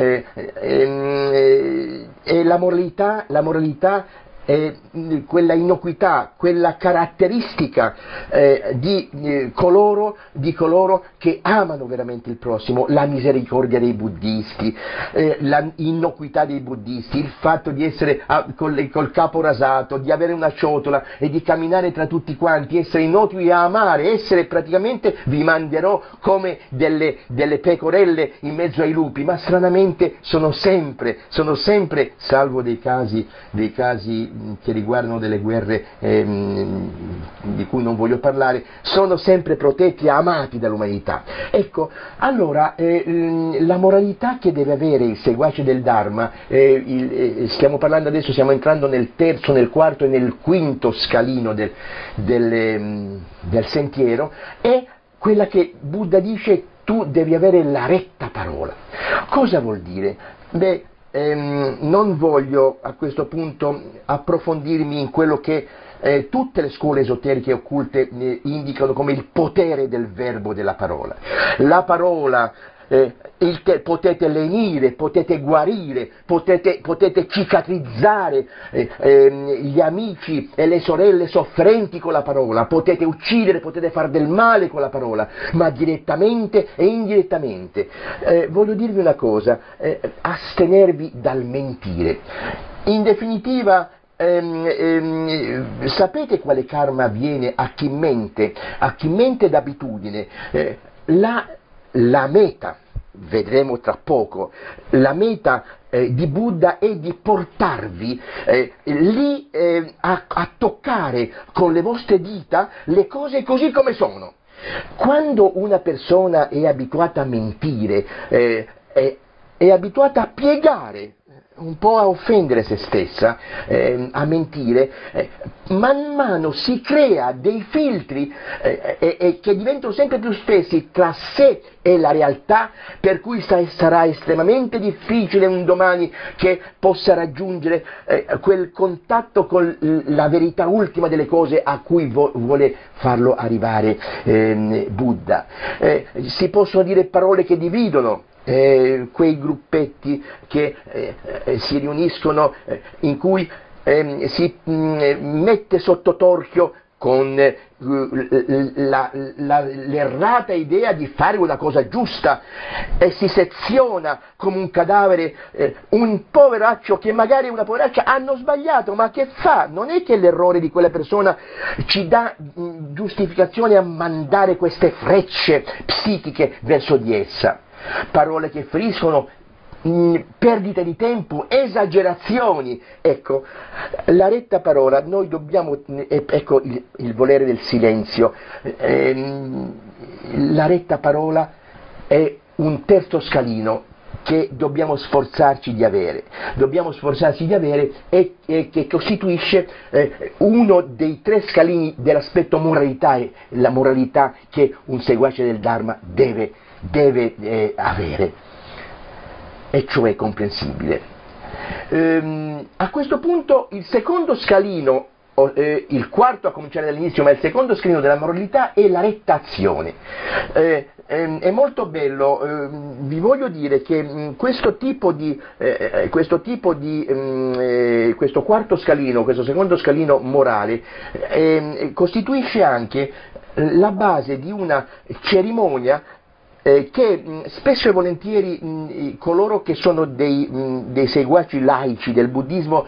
e la moralità è quella innocuità, quella caratteristica di coloro che amano veramente il prossimo, la misericordia dei buddisti, la innocuità dei buddisti, il fatto di essere col capo rasato, di avere una ciotola e di camminare tra tutti quanti, essere innocui a amare, essere praticamente vi manderò come delle pecorelle in mezzo ai lupi, ma stranamente sono sempre, salvo dei casi che riguardano delle guerre di cui non voglio parlare, sono sempre protetti e amati dall'umanità. Ecco, allora la moralità che deve avere il seguace del Dharma, stiamo parlando adesso, stiamo entrando nel terzo, nel quarto e nel quinto scalino del sentiero, è quella che Buddha dice: tu devi avere la retta parola. Cosa vuol dire? Beh, non voglio a questo punto approfondirmi in quello che tutte le scuole esoteriche occulte indicano come il potere del verbo della parola. La parola potete lenire, potete guarire, potete cicatrizzare gli amici e le sorelle soffrenti con la parola, potete uccidere, potete fare del male con la parola, ma direttamente e indirettamente. Voglio dirvi una cosa, astenervi dal mentire. In definitiva, sapete quale karma avviene a chi mente d'abitudine? La meta, vedremo tra poco, la meta di Buddha è di portarvi lì a toccare con le vostre dita le cose così come sono. Quando una persona è abituata a mentire, è abituata a piegare, un po' a offendere se stessa, a mentire, man mano si crea dei filtri che diventano sempre più spessi tra sé e la realtà, per cui sarà estremamente difficile un domani che possa raggiungere quel contatto con la verità ultima delle cose a cui vuole farlo arrivare Buddha. Si possono dire parole che dividono, quei gruppetti che si riuniscono, in cui si mette sotto torchio con l'errata idea di fare una cosa giusta, e si seziona come un cadavere un poveraccio che magari è una poveraccia, hanno sbagliato, ma che fa? Non è che l'errore di quella persona ci dà giustificazione a mandare queste frecce psichiche verso di essa. Parole che feriscono, perdite di tempo, esagerazioni. Ecco, la retta parola, noi dobbiamo, ecco il volere del silenzio, la retta parola è un terzo scalino che dobbiamo sforzarci di avere, e che costituisce uno dei tre scalini dell'aspetto moralità, la moralità che un seguace del Dharma deve avere, e cioè comprensibile. A questo punto il secondo scalino, il quarto a cominciare dall'inizio, ma il secondo scalino della moralità è la retta azione. È molto bello, vi voglio dire che questo quarto scalino, questo secondo scalino morale, costituisce anche la base di una cerimonia che spesso e volentieri coloro che sono dei seguaci laici del buddismo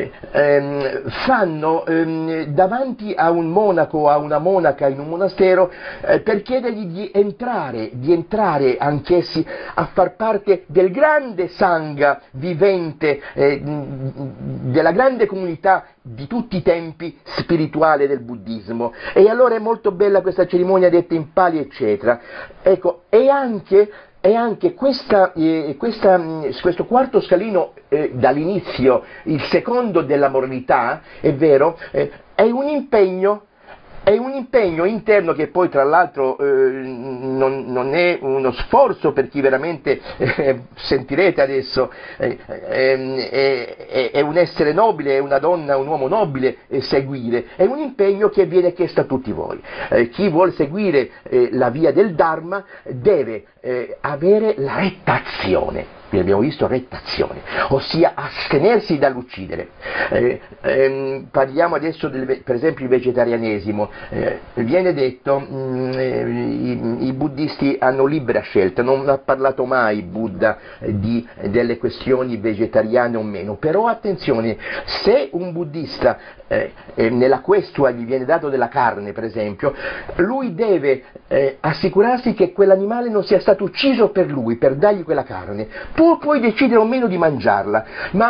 fanno davanti a un monaco o a una monaca in un monastero per chiedergli di entrare anch'essi a far parte del grande sangha vivente, della grande comunità di tutti i tempi spirituale del buddismo. E allora è molto bella questa cerimonia detta in Pali, eccetera. Ecco, e anche questo quarto scalino dall'inizio, il secondo della moralità, è vero, è un impegno interno che poi tra l'altro non è uno sforzo per chi veramente, sentirete adesso, è un essere nobile, è una donna, un uomo nobile seguire, è un impegno che viene chiesto a tutti voi. Chi vuole seguire la via del Dharma deve avere la retta azione. Qui abbiamo visto rettazione, ossia astenersi dall'uccidere. Parliamo adesso per esempio del vegetarianesimo. Viene detto i buddisti hanno libera scelta, non ha parlato mai Buddha delle questioni vegetariane o meno, però attenzione, se un buddista nella questua gli viene dato della carne, per esempio, lui deve assicurarsi che quell'animale non sia stato ucciso per lui, per dargli quella carne. Può poi decidere o meno di mangiarla, ma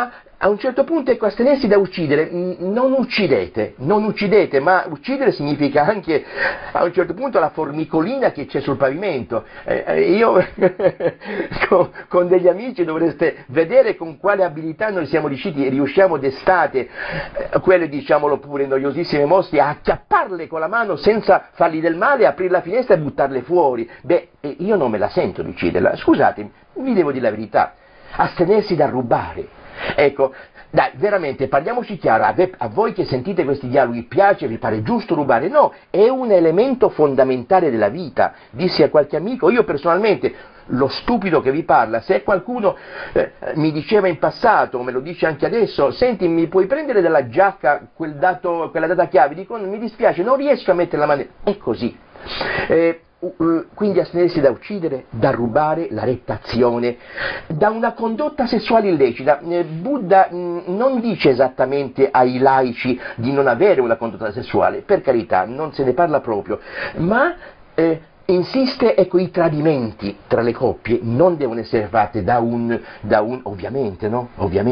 a un certo punto, ecco, astenersi da uccidere, non uccidete, ma uccidere significa anche a un certo punto la formicolina che c'è sul pavimento. Io con degli amici dovreste vedere con quale abilità noi riusciamo d'estate, quelle, diciamolo pure, noiosissime mosche, a acchiapparle con la mano senza fargli del male, aprire la finestra e buttarle fuori. Beh, io non me la sento di ucciderla, scusatemi, vi devo dire la verità. Astenersi dal rubare. Ecco, dai, veramente, parliamoci chiaro, a voi che sentite questi dialoghi piace, vi pare giusto rubare? No, è un elemento fondamentale della vita. Dissi a qualche amico, io personalmente, lo stupido che vi parla, se qualcuno mi diceva in passato, me lo dice anche adesso, senti, mi puoi prendere dalla giacca quella data chiave? Dico, mi dispiace, non riesco a mettere la mano, è così. Quindi astenersi da uccidere, da rubare, la retta azione, da una condotta sessuale illecita. Buddha non dice esattamente ai laici di non avere una condotta sessuale, per carità, non se ne parla proprio, ma insiste, ecco, i tradimenti tra le coppie non devono essere fatti da un ovviamente no,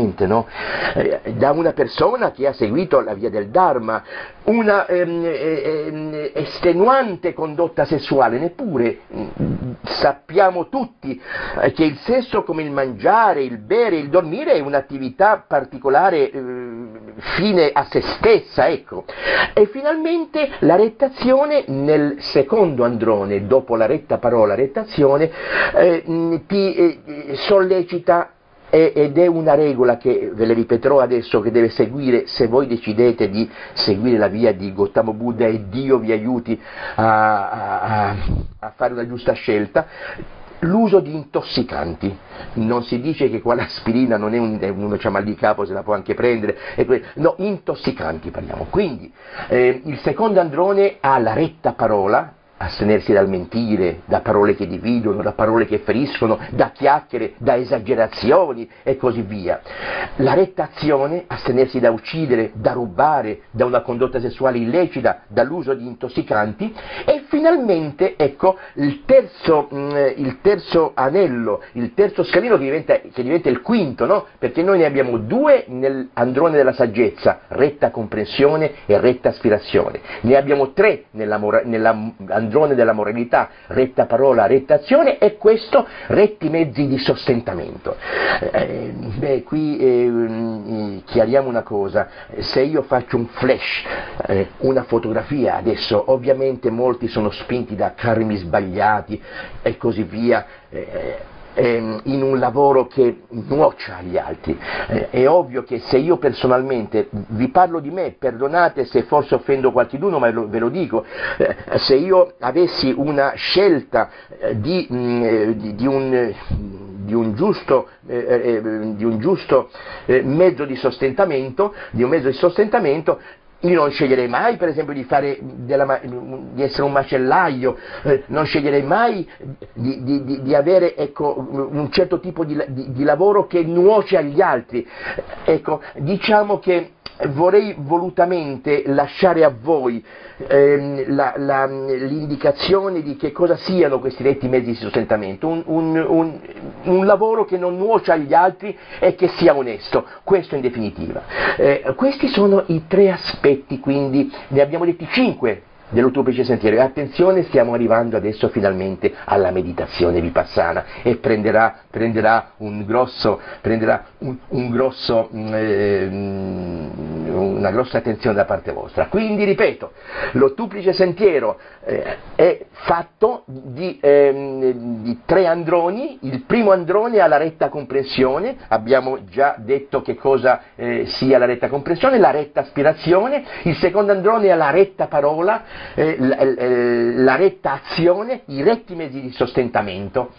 da una persona che ha seguito la via del Dharma, una estenuante condotta sessuale, neppure. Sappiamo tutti che il sesso, come il mangiare, il bere, il dormire, è un'attività particolare, fine a se stessa, ecco. E finalmente la rettazione nel secondo androne, dopo la retta parola, retta azione, ti sollecita, ed è una regola che ve le ripeterò adesso, che deve seguire se voi decidete di seguire la via di Gautama Buddha e Dio vi aiuti a fare una giusta scelta. L'uso di intossicanti. Non si dice che qua l'aspirina non è uno c'ha mal di capo, se la può anche prendere, no, intossicanti parliamo. Quindi il secondo androne ha la retta parola, astenersi dal mentire, da parole che dividono, da parole che feriscono, da chiacchiere, da esagerazioni e così via. La retta azione, astenersi da uccidere, da rubare, da una condotta sessuale illecita, dall'uso di intossicanti. E finalmente, ecco, il terzo anello, il terzo scalino che diventa il quinto, no? Perché noi ne abbiamo due nell'androne della saggezza, retta comprensione e retta aspirazione. Ne abbiamo tre nell'androne della moralità, retta parola, retta azione, e questo retti mezzi di sostentamento. Qui chiariamo una cosa: se io faccio un flash, una fotografia adesso, ovviamente molti sono spinti da karmi sbagliati e così via, in un lavoro che nuoce agli altri. È ovvio che se io personalmente, vi parlo di me, perdonate se forse offendo qualcuno, ma ve lo dico, se io avessi una scelta di un giusto mezzo di sostentamento, io non sceglierei mai, per esempio, di essere un macellaio, non sceglierei mai di avere, ecco, un certo tipo di lavoro che nuoce agli altri. Ecco, diciamo che vorrei volutamente lasciare a voi l'indicazione di che cosa siano questi retti mezzi di sostentamento, un lavoro che non nuoce agli altri e che sia onesto, questo in definitiva. Questi sono i tre aspetti, quindi ne abbiamo detti 5 dell'Ottuplice Sentiero. E attenzione, stiamo arrivando adesso finalmente alla meditazione vipassana, e prenderà una grossa attenzione da parte vostra. Quindi ripeto, l'Ottuplice Sentiero è fatto di 3 androni. Il primo androne ha la retta comprensione, abbiamo già detto che cosa sia la retta comprensione, la retta aspirazione. Il secondo androne ha la retta parola, la retta azione, i retti mezzi di sostentamento.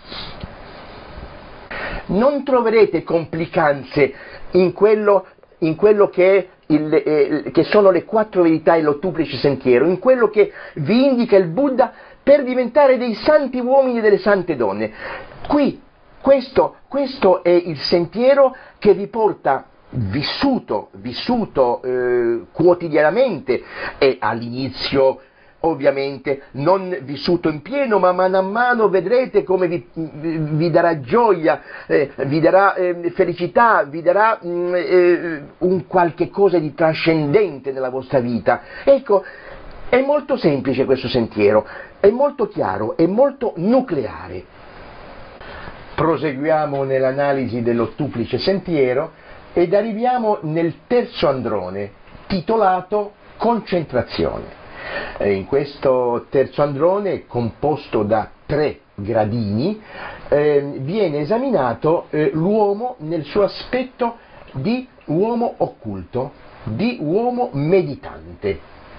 Non troverete complicanze in quello che sono le 4 verità dell'Ottuplice Sentiero, in quello che vi indica il Buddha per diventare dei santi uomini e delle sante donne. Questo è il sentiero che vi porta vissuto quotidianamente, e all'inizio ovviamente non vissuto in pieno, ma mano a mano vedrete come vi darà gioia, vi darà felicità, vi darà un qualche cosa di trascendente nella vostra vita. Ecco, è molto semplice questo sentiero, è molto chiaro, è molto nucleare. Proseguiamo nell'analisi dell'ottuplice sentiero ed arriviamo nel terzo androne, titolato Concentrazione. In questo terzo androne, composto da 3 gradini, viene esaminato l'uomo nel suo aspetto di uomo occulto, di uomo meditante.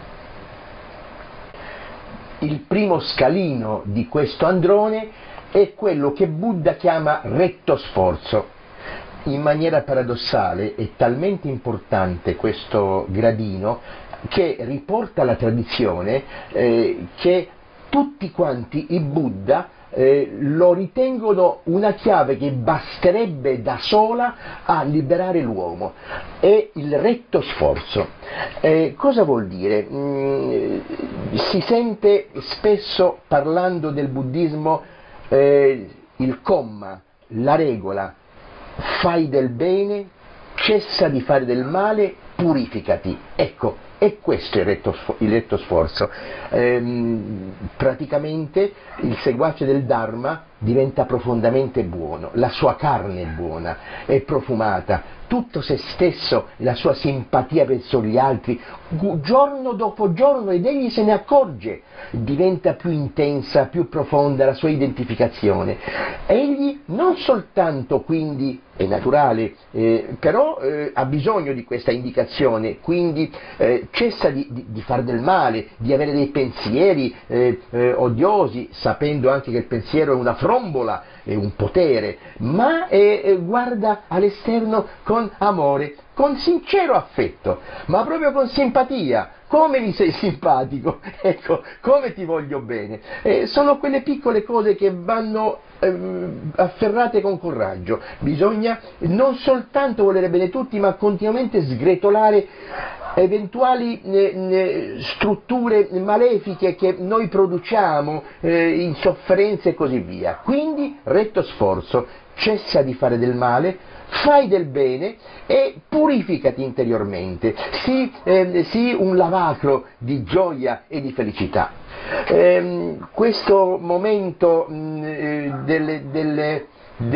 Il primo scalino di questo androne è quello che Buddha chiama retto sforzo. In maniera paradossale è talmente importante questo gradino che riporta la tradizione che tutti quanti i Buddha lo ritengono una chiave che basterebbe da sola a liberare l'uomo. È il retto sforzo. Cosa vuol dire? Si sente spesso, parlando del buddismo, il comma, la regola: fai del bene, cessa di fare del male, purificati. Ecco, e questo è il retto sforzo. Praticamente il seguace del Dharma diventa profondamente buono, la sua carne è buona, è profumata, tutto se stesso, la sua simpatia verso gli altri, giorno dopo giorno, ed egli se ne accorge, diventa più intensa, più profonda la sua identificazione. Egli non soltanto, quindi, è naturale, però ha bisogno di questa indicazione, quindi cessa di fare del male, di avere dei pensieri odiosi, sapendo anche che il pensiero è una frombola, è un potere, ma guarda all'esterno con amore, con sincero affetto, ma proprio con simpatia. Come mi sei simpatico, ecco, come ti voglio bene. Sono quelle piccole cose che vanno afferrate con coraggio. Bisogna non soltanto volere bene tutti, ma continuamente sgretolare eventuali strutture malefiche che noi produciamo, in sofferenze e così via. Quindi, retto sforzo, cessa di fare del male, fai del bene e purificati interiormente, sii un lavacro di gioia e di felicità. Questo momento del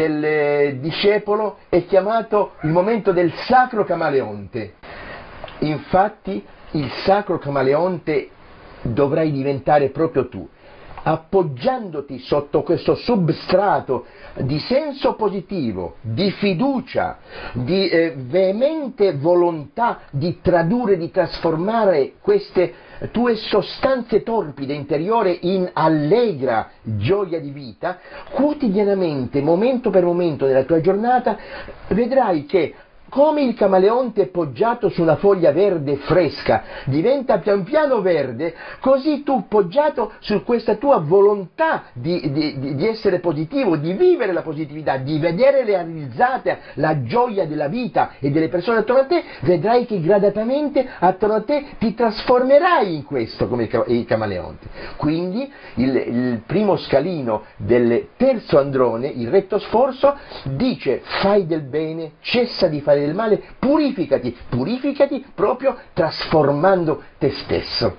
discepolo è chiamato il momento del sacro camaleonte. Infatti il sacro camaleonte dovrai diventare proprio tu, appoggiandoti sotto questo substrato di senso positivo, di fiducia, di veemente volontà di tradurre, di trasformare queste tue sostanze torpide interiore in allegra gioia di vita. Quotidianamente, momento per momento nella tua giornata, vedrai che come il camaleonte poggiato su una foglia verde fresca diventa pian piano verde, così tu, poggiato su questa tua volontà di essere positivo, di vivere la positività, di vedere realizzata la gioia della vita e delle persone attorno a te, vedrai che gradatamente attorno a te ti trasformerai in questo come il camaleonte. Quindi il primo scalino del terzo androne, il retto sforzo, dice: fai del bene, cessa di fare del male, purificati proprio trasformando te stesso.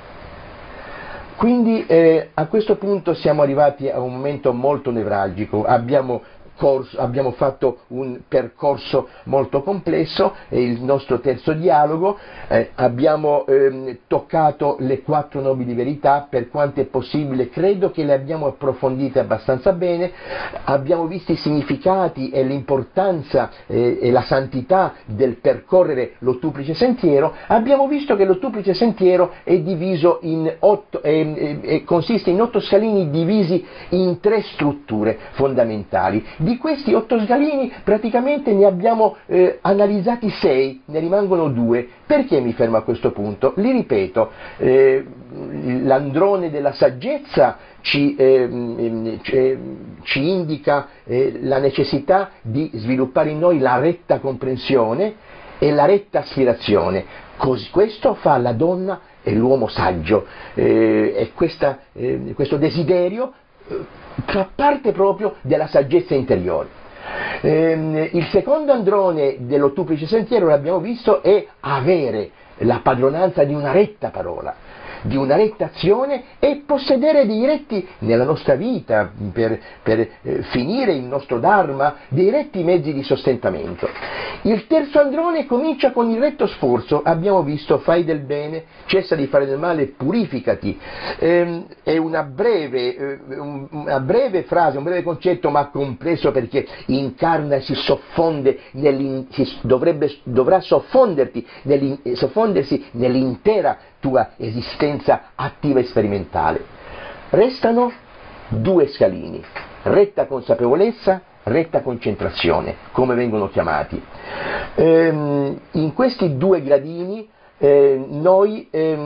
Quindi a questo punto siamo arrivati a un momento molto nevralgico. Abbiamo fatto un percorso molto complesso, è il nostro terzo dialogo, abbiamo toccato le 4 nobili verità, per quanto è possibile credo che le abbiamo approfondite abbastanza bene, abbiamo visto i significati e l'importanza e la santità del percorrere l'ottuplice sentiero, abbiamo visto che l'ottuplice sentiero è diviso in 8, consiste in 8 scalini divisi in 3 strutture fondamentali. Di questi 8 scalini praticamente ne abbiamo analizzati 6, ne rimangono 2. Perché mi fermo a questo punto? Li ripeto, l'androne della saggezza ci indica la necessità di sviluppare in noi la retta comprensione e la retta aspirazione. Questo fa la donna è l'uomo saggio, e questo desiderio fa parte proprio della saggezza interiore. Il secondo androne dell'ottuplice sentiero, l'abbiamo visto, è avere la padronanza di una retta parola, di una retta azione, e possedere dei retti nella nostra vita per finire il nostro dharma, dei retti mezzi di sostentamento. Il terzo androne comincia con il retto sforzo, abbiamo visto: fai del bene, cessa di fare del male, purificati. È una breve frase, un breve concetto, ma complesso, perché incarna e si soffonde, dovrà soffondersi nell'intera tua esistenza attiva e sperimentale. Restano due scalini: retta consapevolezza, retta concentrazione, come vengono chiamati. In questi due gradini noi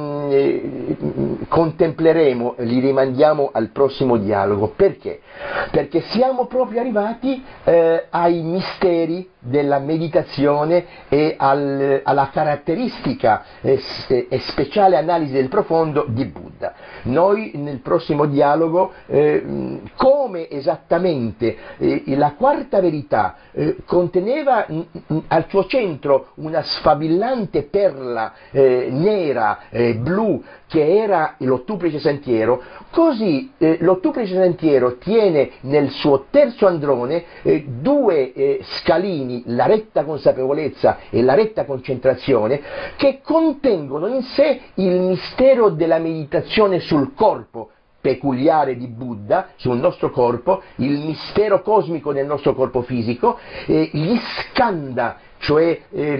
contempleremo, li rimandiamo al prossimo dialogo. Perché? Perché siamo proprio arrivati ai misteri della meditazione e alla caratteristica e speciale analisi del profondo di Buddha. Noi nel prossimo dialogo, come esattamente la quarta verità conteneva al suo centro una sfavillante perla nera, blu, che era l'ottuplice sentiero, così l'ottuplice sentiero tiene nel suo terzo androne due scalini, la retta consapevolezza e la retta concentrazione, che contengono in sé il mistero della meditazione sul corpo peculiare di Buddha, sul nostro corpo, il mistero cosmico del nostro corpo fisico, gli skanda, cioè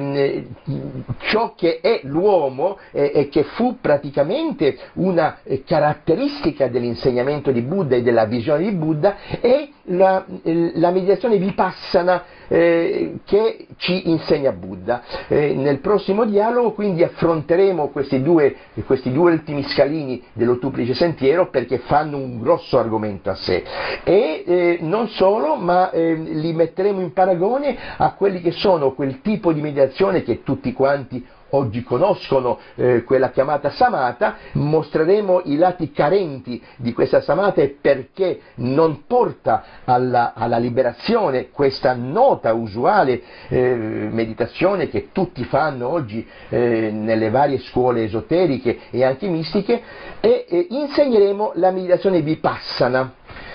ciò che è l'uomo e che fu praticamente una caratteristica dell'insegnamento di Buddha e della visione di Buddha, e la meditazione vipassana che ci insegna Buddha. Nel prossimo dialogo quindi affronteremo questi due ultimi scalini dell'ottuplice sentiero, perché fanno un grosso argomento a sé, e non solo, ma li metteremo in paragone a quelli che sono quel tipo di meditazione che tutti quanti oggi conoscono, quella chiamata samatha. Mostreremo i lati carenti di questa samatha e perché non porta alla liberazione questa nota, usuale meditazione che tutti fanno oggi nelle varie scuole esoteriche e anche mistiche, e insegneremo la meditazione vipassana.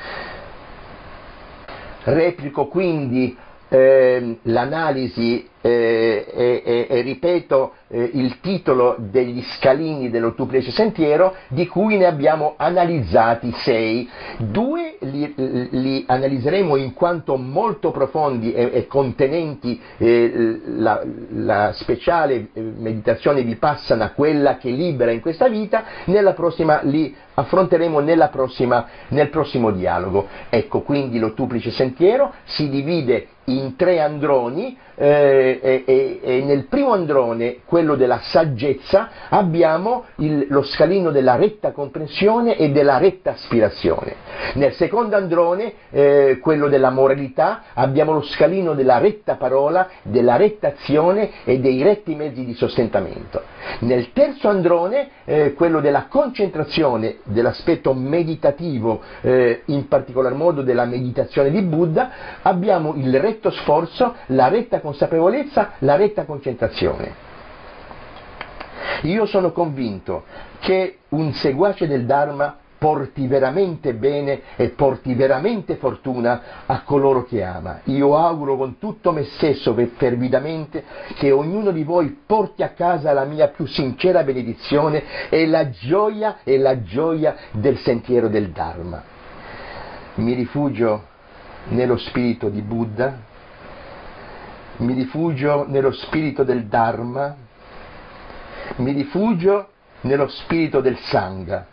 Replico quindi l'analisi e ripeto il titolo degli scalini dell'ottuplice sentiero, di cui ne abbiamo analizzati 6. 2 li analizzeremo in quanto molto profondi e contenenti la speciale meditazione vipassana, quella che libera in questa vita. Nella prossima li affronteremo nel prossimo dialogo. Ecco, quindi l'ottuplice sentiero si divide in 3 androni, e nel primo androne, quello della saggezza, abbiamo lo scalino della retta comprensione e della retta aspirazione. Nel secondo androne, quello della moralità, abbiamo lo scalino della retta parola, della retta azione e dei retti mezzi di sostentamento. Nel terzo androne, quello della concentrazione, dell'aspetto meditativo, in particolar modo della meditazione di Buddha, abbiamo il retto sforzo, la retta consapevolezza, la retta concentrazione. Io sono convinto che un seguace del Dharma porti veramente bene e porti veramente fortuna a coloro che ama. Io auguro con tutto me stesso fervidamente che ognuno di voi porti a casa la mia più sincera benedizione e la gioia del sentiero del Dharma. Mi rifugio nello spirito di Buddha, mi rifugio nello spirito del Dharma, mi rifugio nello spirito del Sangha.